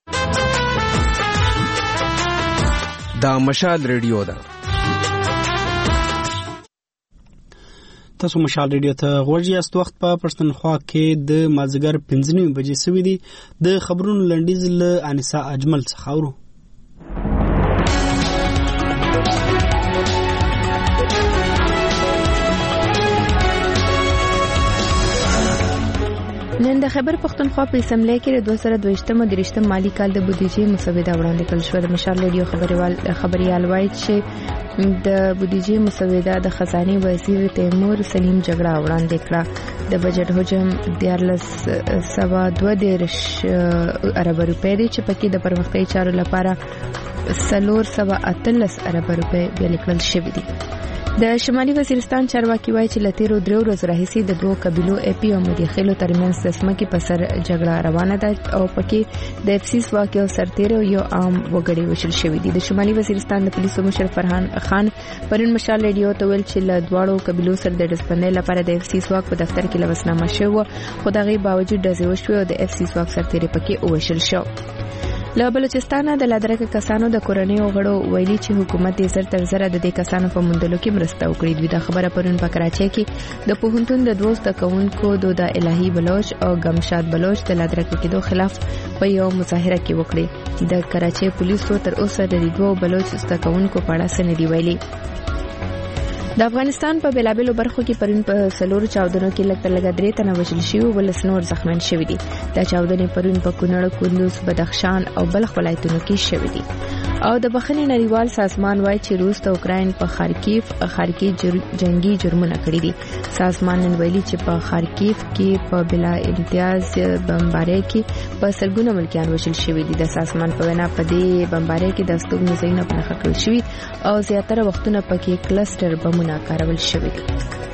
دا مشال ریډیو ده. تاسو مشال ریډیو ته غوږ یاست. وخت په پښتونخوا کې د مازدیګر پنځه نیمې بجې سوي دي. د خبرونو لنډیز له انیسا اجمل څخه اورو. د خیبر پښتونخوا په اسمبلی کې د دوه زره دوه دیرشم مالی کال د بودیجې مسوده وړاندې کړل شوه. د مشال ریډیو خبريال خبريال وایي چې د بودیجې مسوده د خزانه وزیر تیمور سلیم جګړه وړاندې کړه. د بجټ حجم دیارلس سوا دوه دیرش ارب روپۍ دی چې پکې د پرمختیايي چارو لپاره سلور سوا اتلس ارب روپۍ ویل کړل شوې دي. د شمالي وزیرستان چارواکي وایي چې لتیرو درو ورځو راهیسې د دوه قبیلو اي پی او مدیخیلو ترمنځ د سمکې په سر جګړه روانه ده او پکې د اف سی ځواک او سرتیرو یو عام وګړي وشل شوی دي. د شمالي وزیرستان د پولیسو مشر فرحان خان پرون مشال ریډیو ته ویل چې له دواړو قبیلو سره د ډسپندۍ لپاره د اف سی ځواک په دفتر کې لوسنامه شوه، خو دغه باوجود د زیو شو او د اف سی ځواک سرتیري پکې وشل شو. له بلوچستان د لادرکه کسانو د کورنۍ غړو ویلي چې حکومت یې زر تر زر د دې کسانو په موندلو کې مرسته وکړي. دوی دا خبره پرون په کراچۍ کې د پوهنتون د دوه زده کوونکو د الهي بلوچ او گمشاد بلوچ د لادرکه کېدو خلاف په یو مظاهره کې وکړي. د کراچۍ پولیسو تر اوسه د دوه بلوچ زده کوونکو په اړه څه نه دی ویلي. د افغانستان په بیلابیلو برخو کې پرون په سلور چاودنو کې لږ تر لږه درې تنه وژل شوي او ولس نور زخمیان شوي دي. دا چاودنې پرون په کونړ، کندوز، بدخشان او بلخ ولایتونو کې شوي دي. او د بخښنې نړیوال سازمان وایي چې روس د اوکراین په خارکیف خارکي جنگي جرمونه کړي دي. سازمان نن ویلي چې په خارکیف کې په بلا امتیاز بمبارۍ کې په سلګونه ملکیان وژل شوي دي. د سازمان په وینا په دې بمبارۍ کې د استوګنو ځایونه په نښه کړل شوي او زیاتره وختونه پکې کلسټر بمونه کارول شوي دي.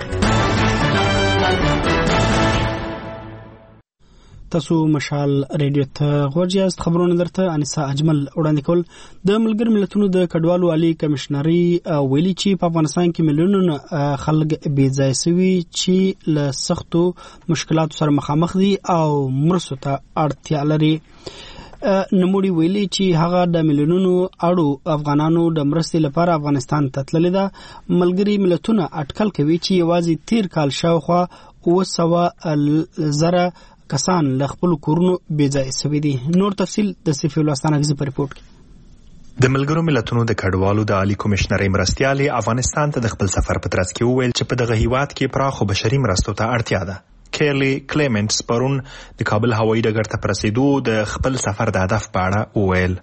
تاسو مشال ریډیو ته غوږ یاست. خبرونه درته انیسا اجمل وړاندې کول. د ملګر ملتونو د کډوالو عالی کمشنري ویلي چې په افغانستان کې میلیونونه خلک بې ځای شوي چې له سختو مشکلاتو سره مخامخ دي او مرستو ته اړتیا لري. نموړي ویلي چې هغه د میلیونونو اړو افغانانو د مرستې لپاره افغانستان ته تللي ده. ملګري ملتونه اټکل کوي چې یوازې تیر کال شاوخوا اوه سوه زره کسان له خپل کورونو بې ځای شوي دي. نور تفصیل د سیفي الوستان غزي په ریپورت کې. د ملګرو ملتونو د کډوالو د عالی کمشنرۍ مرستیالې افغانستان ته د خپل سفر په ترڅ کې وویل چې په دغه هیواد کې پراخو بشري مرستو ته اړتیا ده. کیرلی کلیمنټس پرون د کابل هوایي ډګر ته پرسیدو د خپل سفر د هدف په اړه وویل.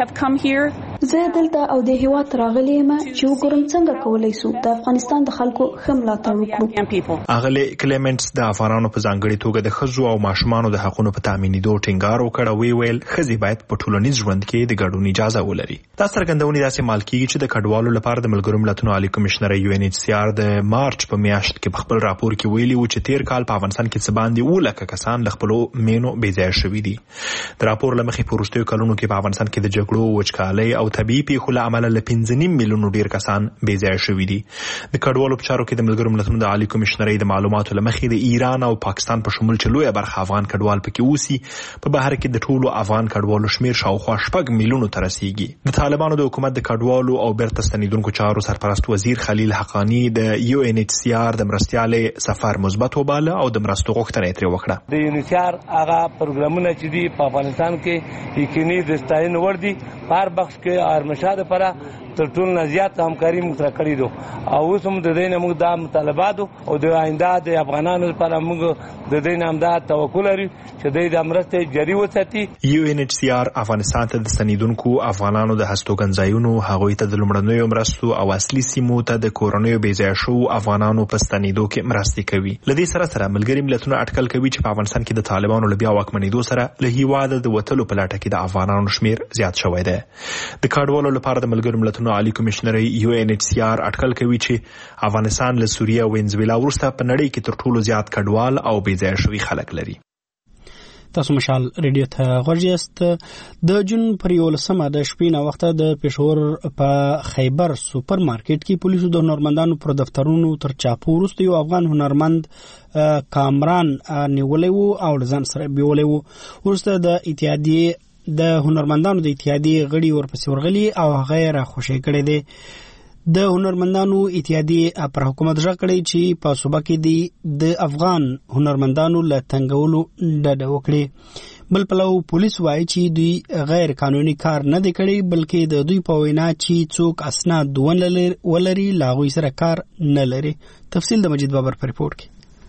زه دلته او د هیواد راغلی یم چې وګورم څنګه کولای شو د افغانستان د خلکو ښه ملاتړ وکړو. اغلی کلیمنټس د افغانانو په ځانګړي توګه د ښځو او ماشومانو د حقونو په تامینېدو ټینګار وکړ او ویل ښځې باید په ټولنیز ژوند کې د ګډون اجازه ولري. دا څرګندونې داسې مال کیږي چې د کډوالو لپاره د ملګرو ملتونو عالی کمشنرۍ یو ان ایچ سی آر د مارچ په میاشت کې په خپل راپور کې ویلي و چې تیر کال په افغانستان کې څه باندې اووه لکه کسان له خپلو مینو بې ځایه شوي دي. د راپور له مخې په وروستیو کلونو کې په افغانستان کې د جګړو، وچکالۍ او طبيعي پیښو له امله له پنځه نیم میلیونو ډیر کسان بې ځایه شوي دي. د کډوالو په چارو کې د ملګرو ملتونو د عالی کمشنرۍ د معلوماتو له مخې د ایران او پاکستان په شمول چې لویه برخه افغان کډوال پکې اوسي، په بهر کې د ټولو افغان کډوالو شمیر شاوخوا شپږ میلیونو ته رسیږي. د طالبانو د حکومت د کډوالو او بیرته ستنیدونکو چارو سرپرست وزیر خلیل حقانی د یو ان ایچ سی آر د مرستیالې سفر مثبت وباله او د مرستو غوښتنه یې ترې وکړه. د یو ان ایچ سی آر هغه پروګرامونه چې دي په افغانستان کې یقیني د ستاینې وړ دي. په هر بخش کې ارمشاد لپاره تر ټولو نه زیات همکاري موږ سره کړې ده او اوس هم د دې نه موږ دا مطالبات او د آینده د افغانانو لپاره موږ د دې نه همدا توکل لري چې دوی د مرستې جاري وساتي. یو ان ایچ سی آر افغانستان ته د ستنیدونکو افغانانو د هستوګن ځایونو، هغوی ته د لومړنیو مرستو او اصلي سیمو ته د کورنیو بې ځایه شوو افغانانو په ستنیدو کې مرستې کوي. له دې سره سره ملګري ملتونه اټکل کوي چې په افغانستان کې د طالبانو له بیا واکمنېدو سره له هیواده د وتلو په لټه کې د افغانانو شمیر زیات شوی دی. د کډوالو لپاره د ملګرو ملتونو عالی کمشنرۍ یو ان ایچ سی آر اټکل کوي چې افغانستان له سوریه او وینزویلا وروسته په نړۍ کې تر ټولو زیات کډوال او بې ځایه شوي خلک لري. تاسو مشال ریډیو ته غوږ یاست. د جون پر یولسمه د شپې نه وخته د پېښور په خیبر سوپر مارکیټ کې پولیسو د هنرمندانو پر دفترونو تر چاپو وروسته یو افغان هنرمند کامران نیولی و او ځان سره بیولی و. وروسته د اتحادیې د هنرمندانو د اتحادیې غړي ورپسې ورغلي او هغه یې راخوشي کړی دی. د هنرمندانو اتحادیې پر حکومت ژغ کړی چې په صوبه کې دی د افغان هنرمندانو له تنګولو ډډه وکړي. بل پلو پولیس وایي چې دوی غیر قانوني کار نه دی کړی، بلکې د دوی په وینا چې څوک اسناد ولري له هغوی سره کار نه لري. تفصیل د مجید بابر په ریپورت کې.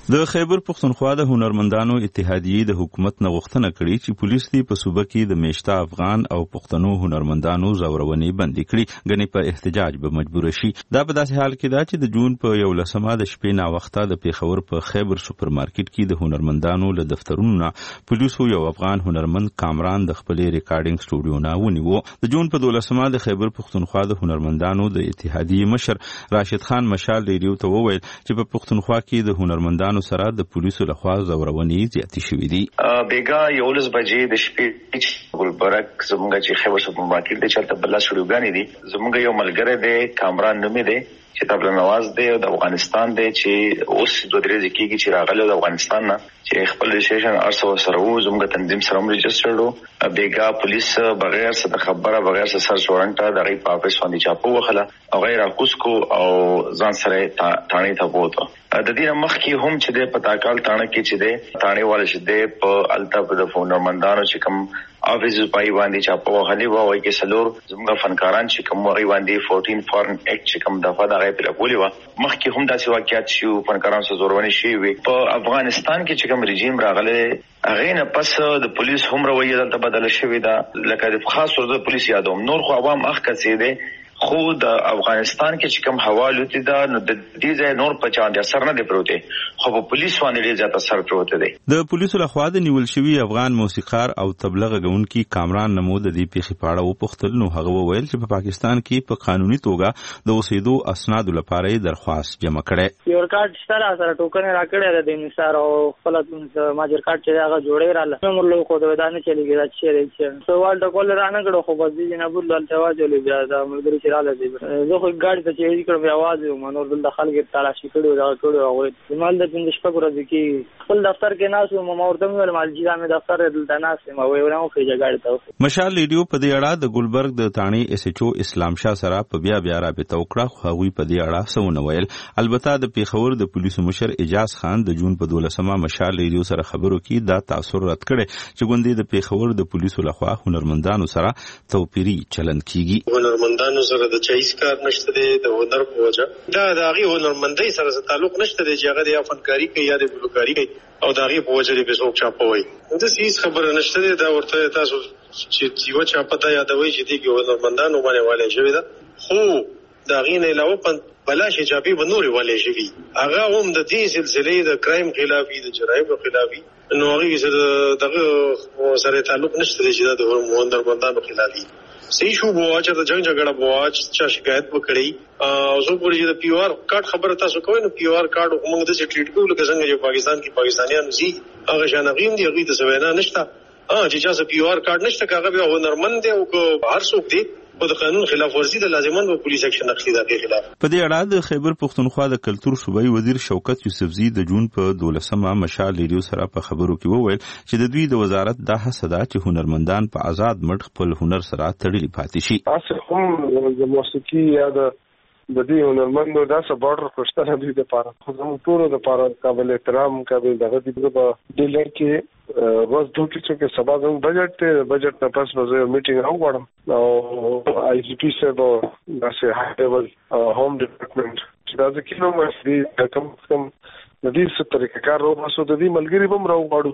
د خیبر پښتونخوا د هنرمندانو اتحادیې د حکومت نه غوښتنه کړې چې پولیس دې په صوبه کې د میشته افغان او پښتنو هنرمندانو زورونې بندي کړي، ګنې په احتجاج به مجبور شي. دا په داسې حال کې ده چې د جون په یولسمه د شپې ناوخته د پیښور په خیبر سوپر مارکیټ کې د هنرمندانو له دفترونو نه پولیسو یو افغان هنرمند کامران د خپلې ریکارډینګ سټوډیو نه ونیو. د جون په دولسمه د خیبر پښتونخوا د هنرمندانو د اتحادیې مشر راشد خان مشال ریډیو ته وویل چې په پښتونخوا کې د هنرمندانو سره د پولیسو لخوا زورونې زیاتې شوې دي. بیګا یولس بجې د شپې ګلبرګ زموږ چې خیبر سوپر مارکیټ دی چلته بل شروعګانی دي. زموږ یو ملګری دی کامران نومې دی چې تبل نواز دی د افغانستان دی چې اوس دوه درې ځکیږي چې راغلی د افغانستان نه چې خپل رجسټریشن ارسو سره وو. زموږ تنظیم سره هم رجسټرډ وو. بیګا پولیس بغیر څه خبره بغیر څه سرچ وارنټ د ری په اپس باندې چاپو وخله او غیر اکوسکو او ځان سره ثانه ته بوته. د دې مخکې هم چې د پتاکال ثانه کې چې د ثانه والے چې د په الطاف د هنرمندانو چې کوم افیس پای باندې چاپو وخلی وو او کې سلور زموږ فنکاران چې کوم وری باندې چودہ فارن اکټ چې کوم دغه دغه په لګولې و. مخکې هم داسې واقعیت شو فنکاران سره زورونی شي وي. په افغانستان کې چې کوم رژیم راغله هغه نه پس د پولیس هم رویه دلته بدله شوې ده. لکه د خاص ور د پولیس یادوم نور خو عوام اخ کسي دي خو د افغانستان کې چې کوم حواله دي دا د دې ځای نور په چاند اثر نه دی پروته خو په پولیس باندې ډیر زیات اثر پروته دی. د پولیسو لخوا د نیول شوی افغان موسیقار او تبلیغ غونکي کامران نمود د پیښې پاړه و پختل نو هغه وویل چې په پاکستان کې په قانوني توګه د اوسېدو اسناد لپاره درخواست جمع کړي. یو کارت سره سره ټوکن راکړی د نثار او خپل ماجر کارت چې هغه جوړې رااله نو موږ خو د ودانه چلیږي دا چې چې سوال د کول رانه کړو خو بس دې نه بول التواج ولې بیا دا موږ رااله دي. زه خو ګاډي ته چې کړم आवाज یو منور دل دخل کې تلاشي کړو دا کړو او مال د پنځه شپږ ورځې کې خپل دفتر کې ناسو مو ورته ویل مال جیدا مې دفتر دلته ناسه مو ویونه خو یې ګاډي ته. مشال ریډیو په دې اړه د ګلبرګ د تانی اس ایچ او اسلام شاه سره په بیا بیا رابطه وکړه خو هغوی په دې اړه څه ونه ویل. البته د پیښور د پولیسو مشر اجاز خان د جون په دولسمه مشال ریډیو سره خبرو کې دا تاثر رد کړي چې ګوندې د پیښور د پولیسو لخوا هنرمندانو سره توپیری چلند کیږي. هنرمندانو سره د هیڅ کار نشته دی د هنر په وجه دا د هغه هنرمندۍ سره تعلق نشته دی چې هغه د فنکاری کوي یا د ګلوکاری کوي او د هغه په وجه به څوک چاپوي. د هیڅ خبره نشته دی دا ورته تاسو چې یو چاپتا یادوي چې دی هنرمندانو باندې والي شوی دا خو دا غي نه علاوه په بلاش چاپی بنوري والي شوی هغه هم د دې سلسله د کرایم خلافي د جرایم خلافي نو هغه سره دغه سره تعلق نشته دی چې د هنرمندانو خلافي صحیح شو بواچ د جنگ جګړه بواچ چې شکایت وکړي او زه پوری د پی او آر کارت خبره تاسو کوئ نو پی او آر کارت موږ د ټریټ کوو لکه څنګه چې پاکستان کې پاکستانیان زی هغه شانغیم دی هغه د سوینا نشته ا چې چې پی او آر کارت نشته هغه به هنرمند دی او هر څوک دی په قانون خلاف ورزي د لازمان په پولیس اکشن اخلي د خلاف. په دې اړه د خیبر پښتونخوا د کلتور صوبایي وزیر شوکت یوسفزي د جون په دولسمه مشال ریډیو سره په خبرو کې وویل چې د دوی د وزارت د حسدا چې هنرمندان په آزاد مټ خپل هنر سره تړلي پاتې شي. تاسو هم د موسیقي یا د د دې هنرمندو داسې بارډر خوشتنه دي د پاره خو زموږ ټولو د پاره قابل احترام قابل دغه دي په ډیلر کې روز دوه کې سبا زموږ بجټ ته بجټ نه پس نو زه میټینګ راوړم او آی جی پی سره داسې هاي لیول هوم ډپارټمنټ چې دا ځکه نو مې کم کم د دې څه طریقې کار راو باسو د دې ملګری بم راوړو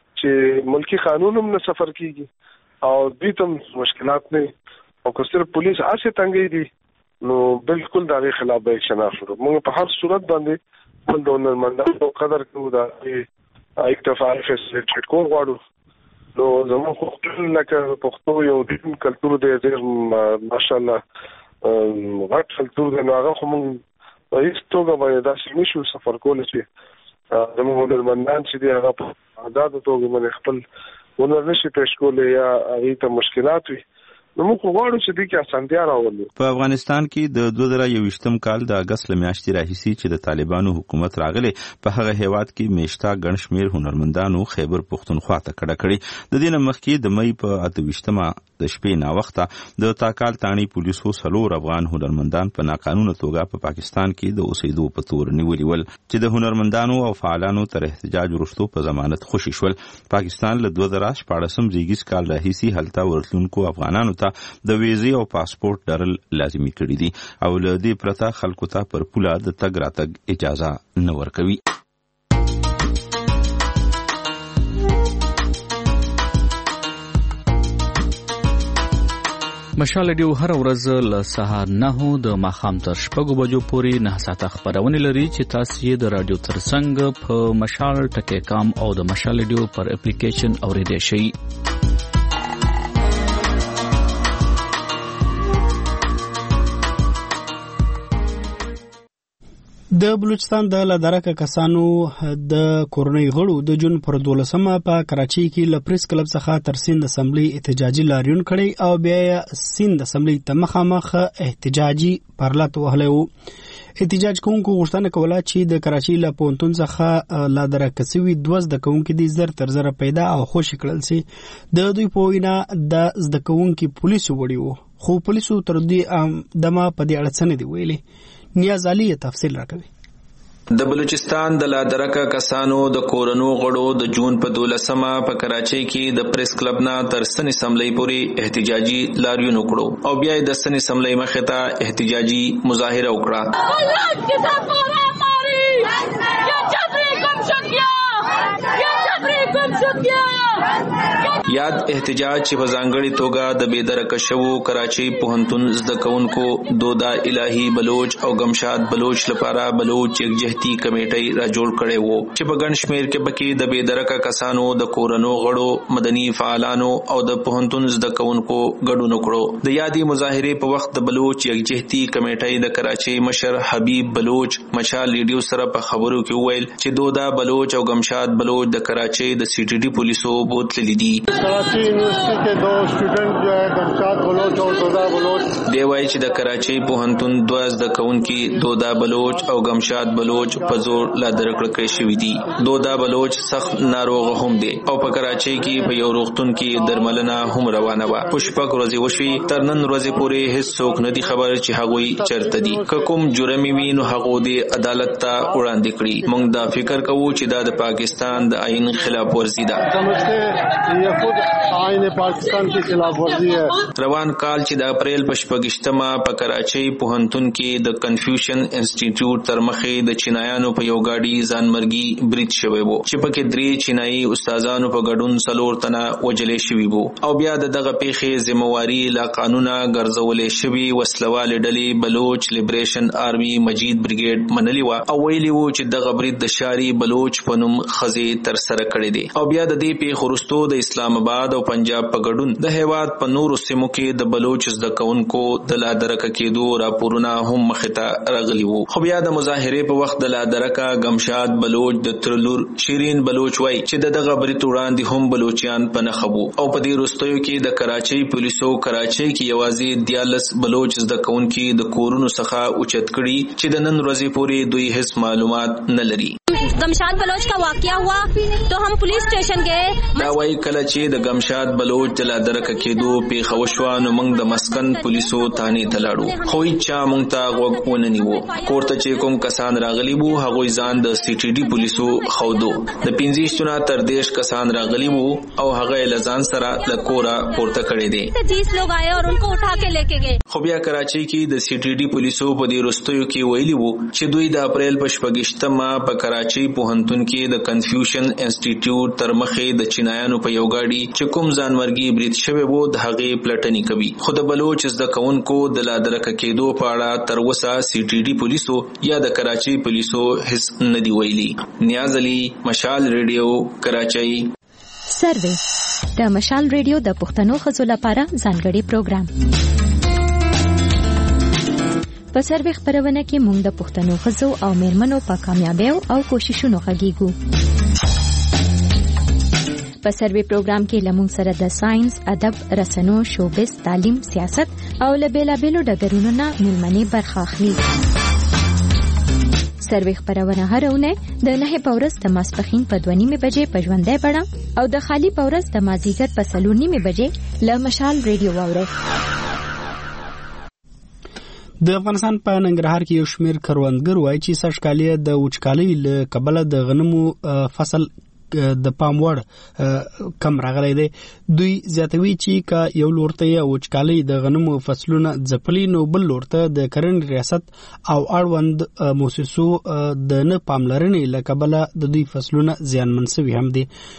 چې ملکی قانون هم نه سفر کیږي او دې تم مشکلات نه او که صرف پولیس آسه تنګي دي نو بالکل دا غي خلاف به اکشن اخلو. موږ په هر صورت باندې خپل د هنرمندانو قدر کوو دا اکتفا فیسلیټ کول غواړو نو زموږ خپل لکه پښتو یو د کلتور د دې ماشاءالله غټ کلتور د هغه خو موږ په هیڅ توګه باندې داسې نشو سفر کولای چې زموږ هنرمندان چې دی هغه په آزاد توګه باندې خپل هنر نشي پېښ کولای یا هغه ته مشکلات وي نو موږ غواړو چې دې کې اسانتیا راولو. په افغانستان کې د دوه زره یوویشتم کال د اگست میاشتې راهیسي چې د طالبانو حکومت راغلی په هغه هیواد کې میشته ګڼ شمېر هنرمندانو خیبر پښتونخوا ته کډه کړې. د دې نه مخکې د مې په اته ویشتمه د شپې ناوخته د تاکال تانی پولیسو څلور افغان هنرمندان په ناقانونه توګه په پاکستان کې د اوسېدو په تور نیولي ول چې د هنرمندانو او فعالانو تر احتجاج وروسته په ضمانت خوشي شول. پاکستان له دوه زره شپاړسم زیږیز کال راهیسي هلته ورتلونکو افغانانو ته د ویزې او پاسپورت لرل لازمي کړی دي او له دې پرته خلکو ته پر پوله د تګ راتګ اجازه نه ورکوي. مشال ریډیو هر ورځ له سهار نهو د ماښام تر شپږو بجو پورې نه ساعته خپرونه لري چې تاسو یې د رادیو ترڅنګ په مشال ټکی کام او د مشال ریډیو پر اپلیکیشن اوریدئ شئ. د بلوچستان د لادرکه کسانو د کورنۍ غړو د جون پر دولسمه په کراچۍ کې له پریس کلب څخه تر سیند اسمبلی احتجاجي لاریون کړی او بیا سیند اسمبلی ته مخامخ احتجاجي پرلط وهلی وو. احتجاج کوونکو غوښتنه کوله چې د کراچۍ له پوهنتون څخه لادرکه سوي دوه زده کوونکي دي زر تر زره پیدا او خوشي کړل سي. د دوی په وینا د زده کوونکي پولیسو وړي وو خو پولیسو تر دې دمه په دې اړه څه نه دي ویلي. نیاز علي تفصیل راکوي. د بلوچستان د لادرکه کسانو د کورنو غړو د جون په دولسمه په کراچۍ کې د پریس کلب نه تر سن اسمبلی پورې احتجاجي لاریون وکړو او بیا د سن اسمبلی مخې ته احتجاجي مظاهره وکړه. یاد احتجاج چې په ځانګړي توګه د بېدرکه شوو کراچۍ پوهنتون زده کوونکو دودا الهي بلوچ او گمشاد بلوچ لپاره بلوچ یکجهتي کمیټۍ را جوړ کړي وو چې په ګڼ شمېر کې پکې د بېدرکه کسانو د کورنو غړو مدني فعالانو او د پوهنتون زده کوونکو ګډون وکړو. د یادې مظاهرې په وخت د بلوچ یکجهتي کمیټۍ د کراچۍ مشر حبیب بلوچ مشال ریډیو سره په خبرو کې وویل چې دودا بلوچ او گمشاد بلوچ د کراچۍ د سی ټي ډي پولیسو بوتللي دي. کراچی یونیورسٹی کے دو اسٹوڈنٹ جو ہے گمشاد بلوچ اور دودا بلوچ دی وایي چې د کراچۍ پوهنتون دوه زده کوونکي دودا بلوچ او گمشاد بلوچ په زور لادرکړه کړی شوي دي. دودا بلوچ سخت ناروغ هم دی او په کراچۍ کې په یو روغتون کې درملنه هم روانه وه. په شپږ ورځې وشوي تر نن ورځې پورې هیڅ څوک نه دي خبر چې هغوی چېرته دي. که کوم جرم وي نو هغو دې عدالت ته وړاندې کړي. موږ دا فکر کوو چې دا د پاکستان د آئین خلاف ورزي ده. آئین پاکستان کی خلاف ورزی ہے. روان کال چې د اپریل په شپږشتمه په کراچۍ پوهنتون کې د کنفیوشن انسټیټیوټ تر مخې د چینایانو په یو گاډي ځانمرګي برید شوی وو چې پکې درې چینایي استادانو په ګډون څلور تنه وجلې شوي وو او بیا د دغه پیښې ذمہواري لا قانونه ګرځولې شوي وسلوالې ډلې بلوچ لیبریشن آرمي مجید بریګیډ منلي وه او ویلي وو چې دغه برید د شاري بلوچ په نوم ښځې ترسره کړی دی او بیا د دې پیښو وروسته د اسلام آباد او پنجاب په ګډون د هیواد په نورو سیمو کې د بلوچ زده کوونکو د لادرکه کېدو راپورونه هم مخې ته راغلي وو. خو بیا د مظاهرې په وخت د لادرکه گمشاد بلوچ د ترلور شیرین بلوچ وایي چې د دغه برید وړاندې هم بلوچیان په نښه وو او په دې وروستیو کې د کراچۍ پولیسو کراچۍ کې یوازې دیارلس بلوچ زده کوونکي د کورونو څخه اوچت کړي چې د نن ورځې پورې دوی هیڅ معلومات نه لري. गमशाद बलोच का वाकया हुआ तो हम पुलिस स्टेशन गए. دا وایي کله چې د گمشاد بلوچ د لادرکه کېدو پیښه وشوه نو موږ د مسکن پولیسو تانې ته لاړو خو هیچا موږ ته غوږ ونه نیوه. کور ته چې کوم کسان راغلي وو هغوی ځان د سی ټي ډي پولیسو ښودو. د پنځه نه تر دېرش کسان راغلي وو او هغه یې له ځان سره له کوره پورته کړی دی. تیس لوگ آئے اور ان کو اٹھا کے لے کے گئے. خو بیا کراچۍ کې د سی ټي ډي پولیسو په دې وروستیو کې ویلي وو چې دوی د اپریل په شپږشتمه په کراچۍ پوهنتون کې د کنفیوشن انسټیټیوټ تر مخې د چینایانو په یو گاډي چې کوم ځانمرګي برید شوی وو د هغې پلټنې کوي. خو د بلوچ زده کوونکو د لادرکه کېدو په اړه تر اوسه سی ټي ډي پولیسو یا د کراچۍ پولیسو هیڅ نه دي ویلي. نیاز علي مشال ریډیو کراچۍ. سروې د مشال ریډیو د پښتنو ښځو لپاره ځانګړي پروګرام. په سروې خپرونه کې موږ د پښتنو ښځو او میرمنو په کامیابیو او کوششونو غږیږو. په سروې پروګرام کې له موږ سره د ساينس، ادب، رسنو، شوبز، تعلیم، سیاست او له بیلابیلو ډګرونو نه میلمنې برخه اخلي. سروې خپرونه هره اونۍ د نهه په ورځ د ماسپښین په دوه نیمې بجې په ژوندۍ بڼه او د خالي په ورځ د مازدیګر په څلور نیمې بجې له مشال ریډیو واورئ. د افغانستان په ننګرهار کې یو شمېر کروندګر وایي چې سږ کال یې د وچکالۍ له کبله د غنمو فصل د پام وړ کم راغلی دی. دوی زیاتوي چې که یو لور ته یې وچکالۍ د غنمو فصلونه ځپلي نو بل لور ته د کرنې ریاست او اړوند موسسو د نه پاملرنې له کبله د دوی فصلونه زیانمن شوي هم دي.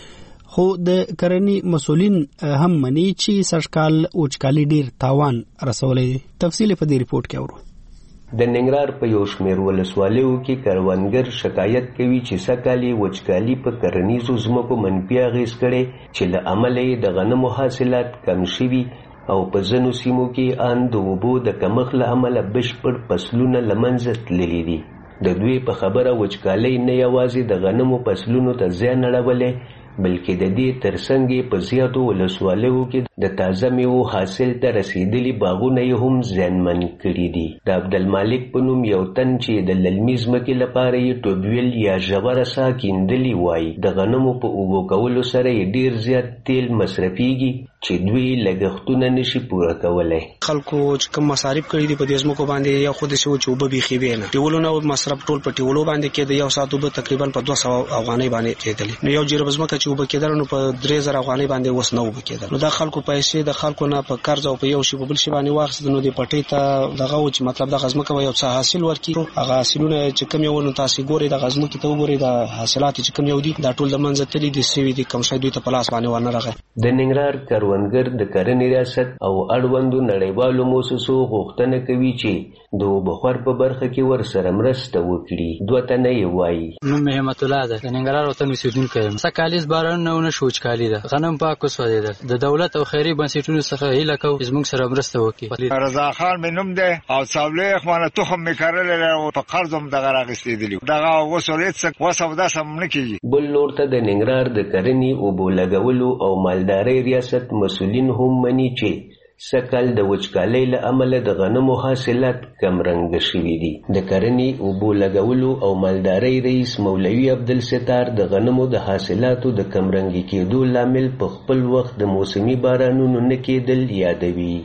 خو د کرنی مسولین هم مني چې سږکال وچکالي ډیر تاوان رسولی. تفصیل په دې ریپورت کې اورو. د ننګرهار په یو شمېر ولسوالیو کې کروندګر شکایت کوي چې سږکال وچکالي په کرنیزو ځمکو منفي اغېز کړی چې له امله یې د غنمو حاصلات کم شوي او په ځینو سیمو کې ان د اوبو د کمښت له امله بشپړ فصلونه له منځه تللي دي. د دوی په خبره وچکالۍ نه یوازې د غنمو فصلونو ته زیان اړولی بلکې د دې ترڅنګ په زیاتو ولسوالیو کې د تازه میوو حاصل ته رسیدلي باغونه یې هم زیانمن کړي دي. د عبدالمالک په نوم یو تن چې د للمي ځمکې لپاره یې ټوبویل یا ژوره ساه کیندلي وایي د غنمو په اوبو کولو سره یې ډیر زیات تیل مصرفیږي چې دوی لګښتونه نشي پوره کولی. خلکو چې کوم مصارف کړي دي په دې ځمکو باندې یو خو داسې و چې اوبه بیخي وې نه، ټیولونه مصرف ټول په ټیولو باندې کېده. یو ساعت اوبه تقریبا په دوه سوه افغانۍ باندې کېدلې، نو یو جریب ځمکه چې اوبه کېدل نو په درې زره افغانۍ باندې اوس نه اوبه کېدل. نو دا خلکو پیسې د خلکو نه په قرض او په یو شي په بل شي باندې واخیست، نو دې پټۍ ته دغه و چې مطلب دغه ځمکه به یو څه حاصل ورکړي. هغه حاصلونه چې کوم یو نو تاسې ګورئ دغه ځمکې ته وګورئ د حاصلات چې کوم یو دي دا ټول د منځه تللي دي سوي دي، کوم شی دوی ته په لاس باندې ورنه راغی. د ننګرهار کروندګر د کرنې ریاست او اړوندو نړیوالو موسسو غوښتنه کوي چې د اوبخور په برخه کې ورسره مرسته وکړي. دوه تنه یې وایي. نوم مې همت الله ده، د ننګرهار وطن اوسېدونکی یم. سږکال باران نه ونه شو، وچکالي ده، غنم پاک وسوځېده. د دولت او خیري بنسټونو څخه هیله کوو چې زموږ سره مرسته وکړي. رضا خان مې نوم دی او څاولېخ مانه تخم مې کرلی او په قرض هم دغه راغېستېدلي دغه اوس ولید څه وس او داس هم نه کېږي. بل لور ته د ننګرهار د کرنې اوبو لګولو او مالدارۍ ریاست مسؤلین هم مني چې سږکال د وچکالۍ له امله د غنمو حاصلات کمرنګه شوي دي. د کرنې اوبو لګولو او مالدارۍ رئیس مولوي عبدالستار د غنمو د حاصلاتو د کمرنګي کېدو لامل په خپل وخت د موسمي بارانونو نه کېدل یادوي.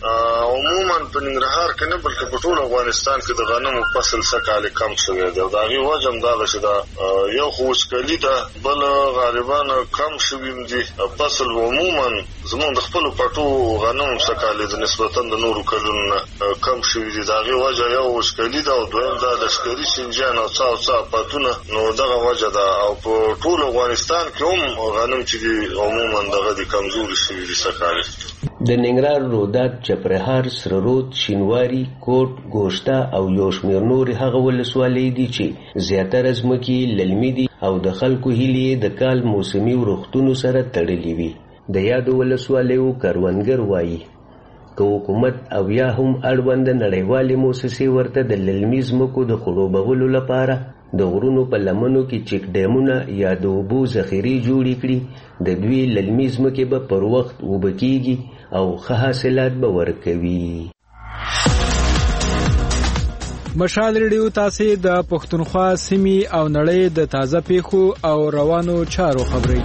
عموما په ننګرهار کې نه بلکې په ټول افغانستان کې د غنمو فصل سږکال کم شوی دی او د هغې وجه هم دا ده چې دا یو خو وچکالي ده، بل غالبا کم شوي دي فصل. عموما زموږ د خپلو پټو غنمو سږکال د نسبتا د نورو کلونو نه کم شوي دي. د هغې وجه یو وچکالي ده او دویم دا لښکري سینجیان او څه او څه آفاتونه، نو دغه وجه ده. او په ټول افغانستان کې هم غنم چې دي عموما دغه دي کمزوري شوي دي سږکال. د ننګرهار، رودات، چپرهار، سررود، شینواري، کوټ، ګوشته او یو شمېر نورې هغه ولسوالۍ دي چې زیاتره ځمکې للمي دي او د خلکو هیلې د کال موسمي ورښتونو سره تړلې وي. د یادو ولسوالیو کروندګر وایي که حکومت او یا هم اړونده نړیوالې موسسې ورته د للمي ځمکو د خړوبولو لپاره د غرونو په لمنو کې چیک ډیمونه یا د اوبو ذخیرې جوړې کړي، د دوی للمي ځمکې به پر وخت اوبه کېږي او ښه حاصلات به ورکوي. مشال ریډیو تاسې د پښتونخوا سیمې او نړۍ د تازه پیښو او روانو چارو خبري.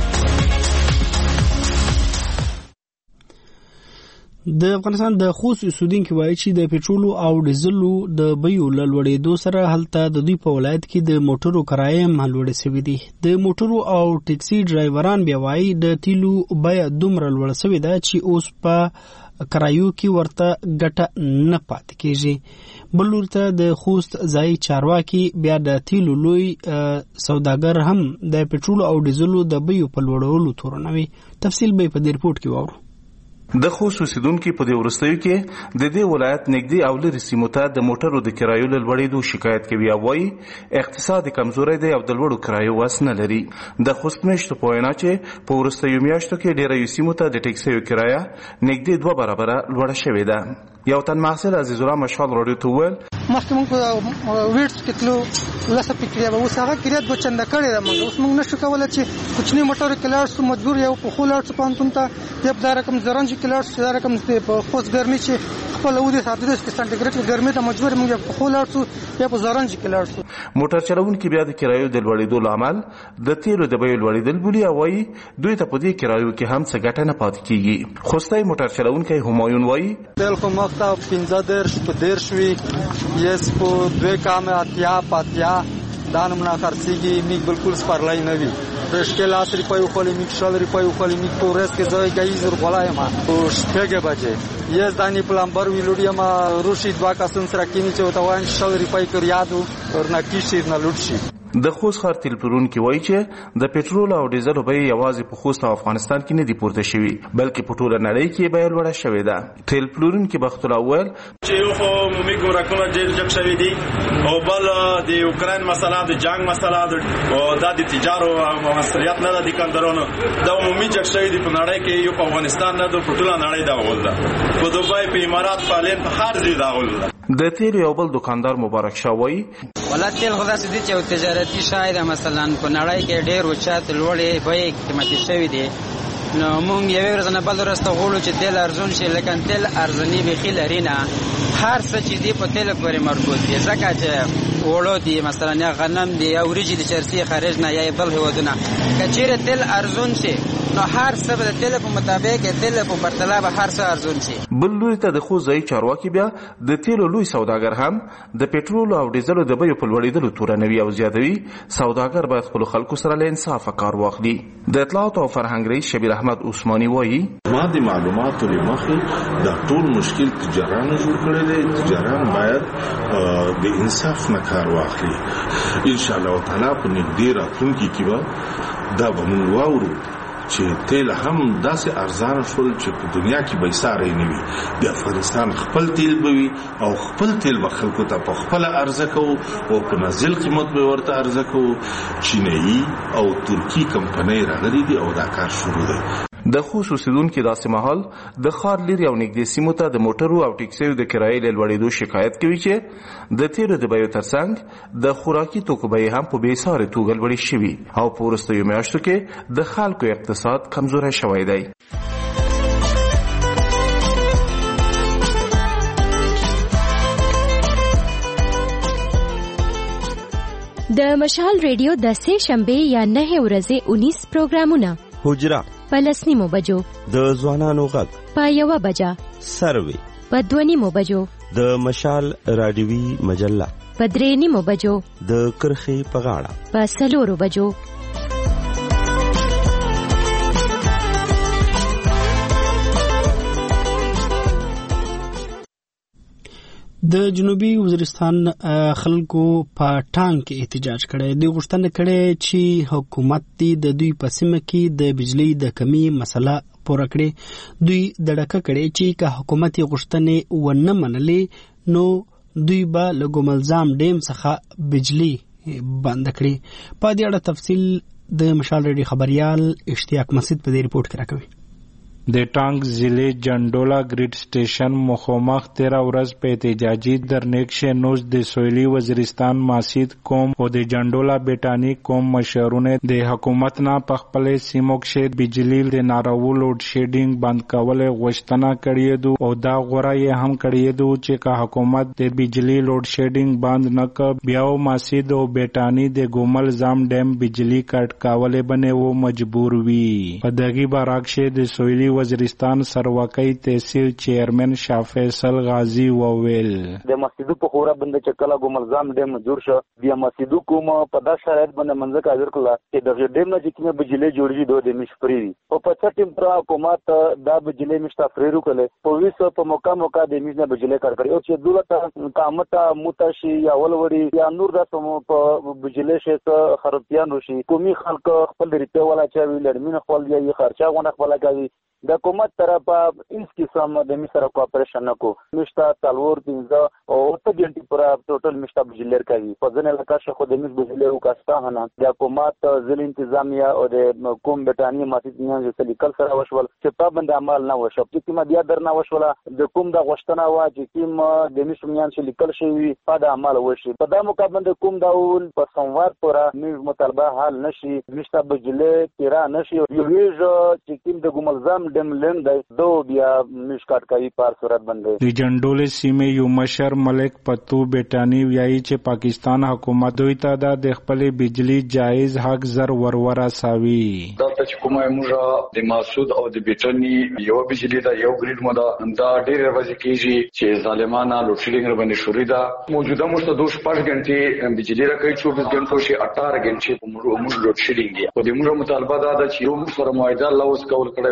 د افغانستان د خوست اوسیدونکو وایي چې د پېټرولو او ډیزلو د بیو له لوړېدو سره هلته د دوی په ولایت کې د موټرو کرایې هم لوړې شوې دي. د موټرو او ټکسي ډرایوران بیا وایي د تیلو بیه دومره لوړه شوې ده چې اوس په کرایو کې ورته ګټه نه پاتې کېږي. بل لور ته د خوست ځایي چارواکي بیا د تیلو لوی سوداګر هم د پېټرولو او ډیزلو د بیو په لوړولو تورنوي. تفصیل به په دې رپورټ کې واورو. د خوست اوسیدونکو په دې وروستیو کې د دې ولایت نږدې او لرې سیمو ته د موټرو د کرایو له لوړېدو شکایت کوي او وایي اقتصاد کمزوری دی او د لوړو کرایو وس نه لري. د خوست میشتو په وینا چې په وروستیو میاشتو کې ډېرو سیمو ته د ټکسیو کرایه نږدې دوه برابره لوړه شوې ده. یو تن محصل عزیز الله مشال راډیو ته وویل مخکې موږ په ویټس کې تلو لسه پکړیا به اوس هغه کرایه دوه چنده کړې ده. موږ اوس موږ نشو کولی چې کوچني موټرو کې لاړ شو، مجبور یو په خو لاړ شو پوهنتون ته، یا دا رقم زرنج کې لاړ شو، دا رقم په خوست ګرمي چې خپل ودې ساتدوس کې سانټیګریډ کې ګرمي ته مجبور موږ په خو لاړ شو یا په زرنج کې لاړ شو. موټر چلوونکي بیا د کرایو د لوړېدو لامل د تیلو د بیو لوړېدل بولي او وایي دوی ته په دې کرایو کې هم څه ګټه نه پاتې کېږي. خوستی موټر چلوونکی همایون وایي تیل خو مخته پنځه دېرش په دېرش وي، یس په دوی کامه اتیا په اتیا دا نمونه خرڅېږي. میږ بالکل سپرلی نه وي. رشکې لاس روپۍ وخولې، میږ شل روپۍ وخولې. میږ په ورځ کې زه ګایي زر غولی یم په شپږې بجې. یس دانې پلمبر ویلوډ یم روشي دوه کسان سره کینی چې ورته وایم شل روپۍ کر یاد ورنه کیشي نه لوټ شي. د خوست ښار تیل پلورونکي وایي چې د پټرول او ډیزل بیې یوازې په خوست او افغانستان کې نه دي پورته شوي بلکې په ټوله نړۍ کې بیه لوړه شوې ده. تیل پلورونکي بخت الله وویل چې یو خو عمومي ګمرکونه ډېر جګ شوي دي او بل د یوکراین مسله د جنګ مسله او دا د تجارو او مسؤلیت نه ده د کاندارونو دا عمومي جګ شوي دي په نړۍ کې یو په افغانستان نه ده په ټوله نړۍ دا غول ده په دوبۍ په امارات په هالند په هر ځای دا غول ده. د تیل یو بل دکاندار مبارک شاه وایي ولا تیل خو داسې دي چې تجارتي شاید مثلا په نړۍ کې ډېر اوچت لوړې بیې قیمتي شوي دي نو مونږ یوې ورځ نه بل ورځ ته غواړو چې تیل ارزون شي لیکن تیل ارزاني بیخي لري نه هر څه چې دي په تیلو پورې مربوط دي ځکه چې اوړه دي مثلا یا غنم دي یا وریجې د چرسي خارج نه یا بل هېوادونه که چیرې تیل ارزون شي نو هر څه به د تیل په مطابق تیل په پرتله به هر څه ارزون شي. بل لوري ته د خوست ځایي چارواکي بیا د تیلو لوی سوداګر هم د پټرول او ډیزلو د بیو په لوړېدلو تورنوي او زیاتوي. سوداګر باید خپلو خلکو سره له انصافه کار واخلي. د اطلاعاتو او فرهنګ رئیس شبیر احمد عثماني وایي ما د معلوماتو له مخې دا ټول مشکل تجارانو جوړ کړی دی. تجاران باید د انصاف نه کار واخلي. ان شاء الله تعالی په نږدې راتلونکي کې به دا به موږ واورو چې تیل هم داسې ارزان شول چې په دنیا کې به ساري نه وي. د افغانستان خپل تیل به وي او خپل تیل به خلکو ته په خپل ارزه کوو او په نازل قیمت به ورته ارزه کوو. چینایي او ترکی کمپنۍ راغلي دي او دا کار شروع دی. د خوست اوسیدونکي داسې مهال د ښار لرې او نږدې سیمو ته د موټرو او ټکسیو د کرایې له لوړېدو شکایت کوي چې د تیلو د بیو ترڅنګ د خوراکي توکو بیې هم په بېسارې توګه لوړې شوي او په وروستیو میاشتو کې د خلکو اقتصاد کمزوری شوی دی. د مشال ریډیو د سه شنبه یا نه ورځې انیس پروګرامونه حجره په لسنیمو بجو د ځوانانو غږ په یوه بجه سروي په دوه نیمو بجو د مشال راډیوي مجله په درې نیمو بجو د کرخې په غاړه په څلورو بجو د جنوبي وزیرستان خلکو په ټانګ کې احتجاج کړی. دوی غوښتنه کړې چې حکومت د دوی په سیمه کې د بجلی د کمی مسله پوره کړي. دوی دړکه کړې چې که حکومت غوښتنې ونه منلې نو دوی به له ګوملزام ډیم څخه بجلی بند کړي. په دې اړه تفصیل د مشال ریډیو خبريال اشتیاق مسجد په دې ریپورت کې راکوي. د ټانګ ضلع جنډولا گریډ سټیشن مخامخ تیرا ورځ په احتجاجي درنیکشه نوز د سویلي وزیرستان ماسید قوم او د جنډولا بیٹانی قوم مشرونه د حکومت نه په خپل سیمو کې بجلی د نارو لوډ شیډینګ بند کول غوښتنه کړې دو او دا غوړه یې هم کړې دو چې که حکومت د بجلی لوډ شیډینګ بند نه ک بیا ماسید او بیٹانی د ګومل زام ډیم بجلی کټ کول بنه و مجبور وي. په دغه برعکس د سویلي وزیرستان سرواکۍ تحصیل چیرمن شاه فیصل غازی وویل د مسجدو په خوره بند چې کله ګوملزام ډیم جوړ شو بیا مسجدو کوم په داسې شرایط باندې منځ کې حاضر کړل چې د ډیم نه چې کومه بجلی جوړیږي دوه د مشفري او په څه ټیم پر حکومت دا بجلی مشتفري وکړي په ویسه په موقع موقع د میز نه بجلی کار کوي او چې دولت قامت متشي یا ولوري یا نور د په بجلی شته خرابتيان وشي کومي خلک خپل ریته ولا چا ویل مين خپل یې خرچه غونه خپل کوي د حکومت طرفه هیڅ قسم د مصر کوپریشن نکو مشتا تلور پنځه او ته ګنټي پر ټوټل مشتا بجلر کوي په ځنه لکه خو د مس بجلر وکاستا هنه د حکومت ځل انتظامیه او د کوم بټانی ماتې نه چې لیکل سره وشول چې پابند عمل نه وشو چې ما بیا درنه وشول د کوم د غوښتنه وا چې کوم د مس میان چې لیکل شوی په د عمل وشي په د مقابل کوم داول په سموار پر میز مطالبه حل نشي مشتا بجلر تیرا نشي یو ویژ چې کوم د ګملزام دم لند دو بیا مشکات کوي پار صورت باندې د جنډول سیمه یو مشر ملک پتو بیٹانی ویایي چې پاکستان حکومت دوی ته د خپل بجلی جایز حق زر ورورا ساوي دا چې کومه موږ د ماسود او د بیٹانی یو بجلی دا یو ګریډ مو دا دا ډیر ورځې کیږي چې ظالمانه لوډ شیډینګ باندې شوري دا موجوده مو ته دوه شپږ غنټې بجلی راکړي چوبیس غنټو شي اټهار غنټې موږ موږ لوډ شیډینګ دی او د موږ مطالبه دا ده چې یو سره معاهده لوز کول کړی و چې د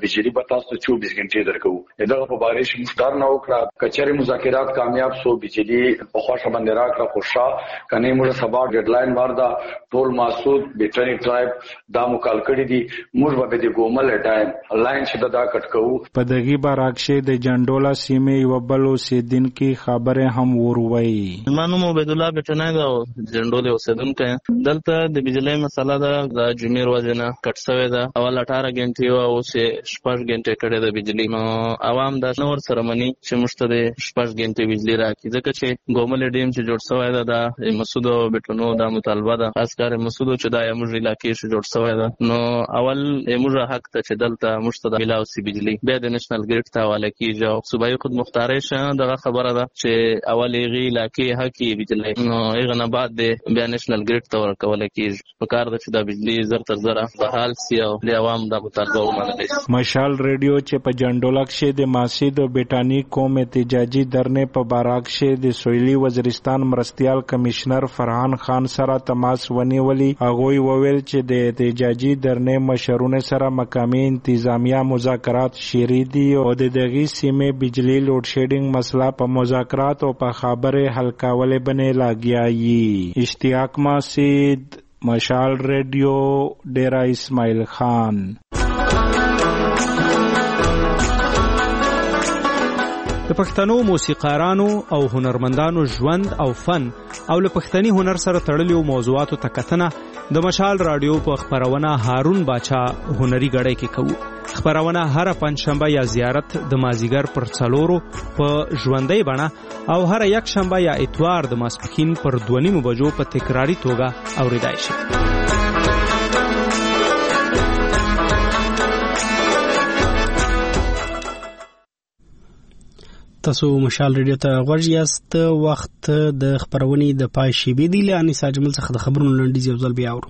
بجلی به تاسو ته چوبیس غنټې درکو دغه په باره شي مشتار نه وکړه کچېره مذاکرات کامیاب سو بجلی په خوښه باندې راکړه خوشا کني موږ سبا ډیډلاین وردا ټول ماسود بیٹنی ټرایب دا مکال کړی دي موږ به د ګومل ټایم لاین شته دا کټ کوو په دغه باراکشه د جنډولا سیمه یو بل اوسیدونکو خبره هم وروي مانو عبد الله بیٹنی دا جنډولې اوسیدونکو دلته د بجلی مسله دا د جمعې ورځ نه کټ شوې ده اول اټھارہ غنټې او اوس شپږ غنټې کړې ده بجلی نو عوام د نور سره مني چې مشته شپږ غنټې بجلی راکړي ځکه چې ګومل ډیم چې جوړ شوی ده د مسعود بیٹنو دا مطالبه ده خاص کار مسعود چې دا موږ علاقې شو جوړ شوی ده نو اول موږ حق ته چې دلته مشته ملاو سی بجلی بیا د نېشنل ګریډ ته حواله کیږي او صوبایي خود مختارې شه دغه خبره ده چې اول یې علاقې حقي بجلی نو هغه نه بعد بیا نېشنل ګریډ ته ورکول کیږي په کار ده چې دا بجلی زر تر زره بحال سی او د عوام د مطالبه ومنل شي مشال ریډیو چې په جنډولا کې د ماسید او بیٹانی قوم احتجاجي درنه په باراک کې د سویلي وزیرستان مرستيال کمشنر فرحان خان سره تماس ونیولي هغه وویل چې د احتجاجي درنه مشرونه سره مقامي انتظامیه مذاکرات شری دي او د دغه سیمه بجلی لوډ شیډینګ مسله په مذاکرات او په خبره حل کول بنې لاګیایي اشتیاق ماسید مشال ریډیو ډیرا اسماعیل خان د پښتنو موسیقارانو او هنرمندانو ژوند او فن او له پښتني هنر سره تړلو موضوعاتو ته کتنه د مشال رادیو په خبرونه هارون باچا هنري غړی کې کوو خبرونه هر پنځشنبه یا زیارت د مازیګر پر څلورو په ژوندۍ بڼه او هر یک شنبه یا اتوار د ماسپښین پر دوه نیمو بجو په تکراری توګه اوریدای شي تاسو مشال ریډیو ته غوږ یاست وخت د خبرونې د پای شیبې دی لانی ساجمل څخه د خبرونو لنډیز یو ځل بیا اورو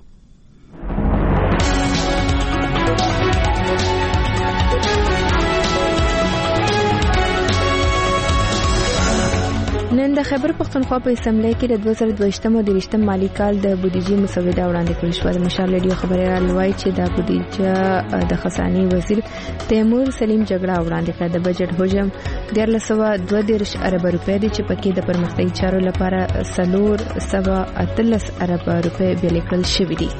نن د خیبر پښتونخوا په اسمبلی کې د دوه زره دوه او دېرشم مالی کال د بودیجې مسوده وړاندې کړل شوه. د مشال ریډیو خبريال وایي چې د بودیجه د خزاني وزیر تیمور سلیم جګړه وړاندې کړه. د بجټ حجم دیارلس سوه دوه دېرش ارب روپۍ دي چې پکې د پرمختګي چارو لپاره څلور سوه اتلس ارب روپۍ بیل کړل شوې دي.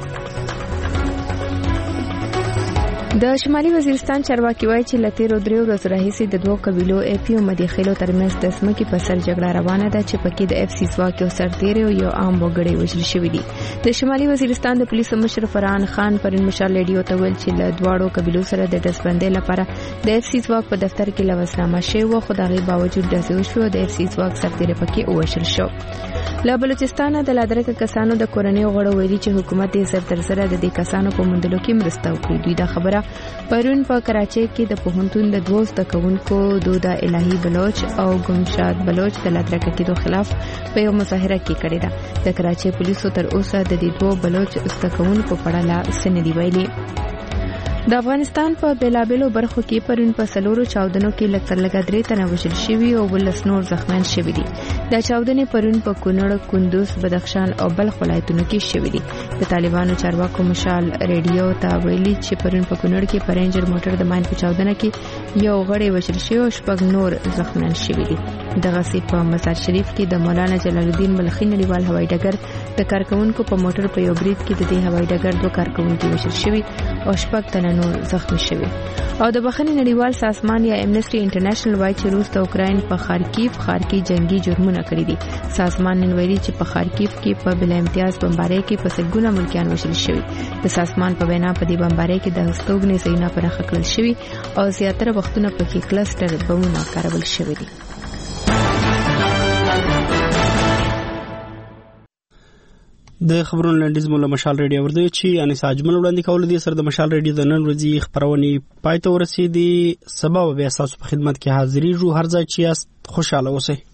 د شمالي وزیرستان چارواکي وایي چې لتیرو دریو ورځو راهیسې د دوو قبیلو اف پی او مدیخیلو ترمنځ د ځمکې په سر جګړه روانه ده چې پکې د اف سی ځواک او سرتیري او یو عام وګړی وژل شوي دي. د شمالي وزیرستان د پولیسو مشر فرحان خان پرون مشال ریډیو ته ویل چې له دواړو قبیلو سره د ډزبندۍ لپاره د اف سی ځواک په دفتر کې لوسنامه شوی و، خو د هغې باوجود ډزې وشوې او د اف سی ځواک سرتیري پکې ووژل شو. له بلوچستانه د لادرکه کسانو د کورنۍ غړو ویلي چې حکومت یې زر تر زره د دې کسانو په موندلو کې مرسته وکړي. دوی دا خبره پرون په کراچۍ کې د پوهنتون د دوه زده کوونکو دودا الهي بلوچ او ګمشاد بلوچ د لادرکه کېدو خلاف په یو مظاهره کې کړې ده. د کراچۍ پولیسو تر اوسه د دې دوه بلوچ زده کوونکو په اړه لا څه نه دي ویلي. د افغانستان په بیلابیلو برخو کې پرون په څلورو چاودنو کې لږ تر لږه درې تنه وژل شوي او ولس نور زخمیان شوي دي. دا چاودنې پرون په کونړ، کندوز، بدخشان او بلخ ولایتونو کې شوي دي. د طالبانو چارواکو مشال ریډیو ته ویلي چې پرون په کونړ کې په رینجر موټر د ماین په چاودنه کې یو غړی وژل شوی او شپږ نور زخمیان شوي دي. دغسې په مزار شریف کې د مولانا جلال الدین بلخي نړیوال هوایي ډګر د کارکونکو په موټر په یو برید کې د دې هوایي ډګر دوه کارکونکي وژل شوي او شپږ تنه نور زخمی شوي. او د بخښنې نړیوال سازمان یا امنسټي انټرنیشنل وایي چې روس د اوکراین په خارکیف ښار کې جنگي جرمونه کړي دي. سازمان نن ویلي چې په خارکیف کې په بلا امتیاز بمبارۍ کې په سلګونه ملکیان وژل شوي. د سازمان په وینا په دې بمبارۍ کې د هستوګنې ځایونه پراخه کړل شوي او زیاتره وختونه پکې کلسټر بمونه کارول شوي دي. د خبرونو لنډیز مو له مشال ریډیو ورده چې انیس اجمل وړاندې کول دي. سره د مشال ریډیو د نن ورځې خبرونه پای ته ورسېدي. سبا به تاسو په خدمت کې حاضرېږو. هر ځای چې یاست خوشاله اوسئ.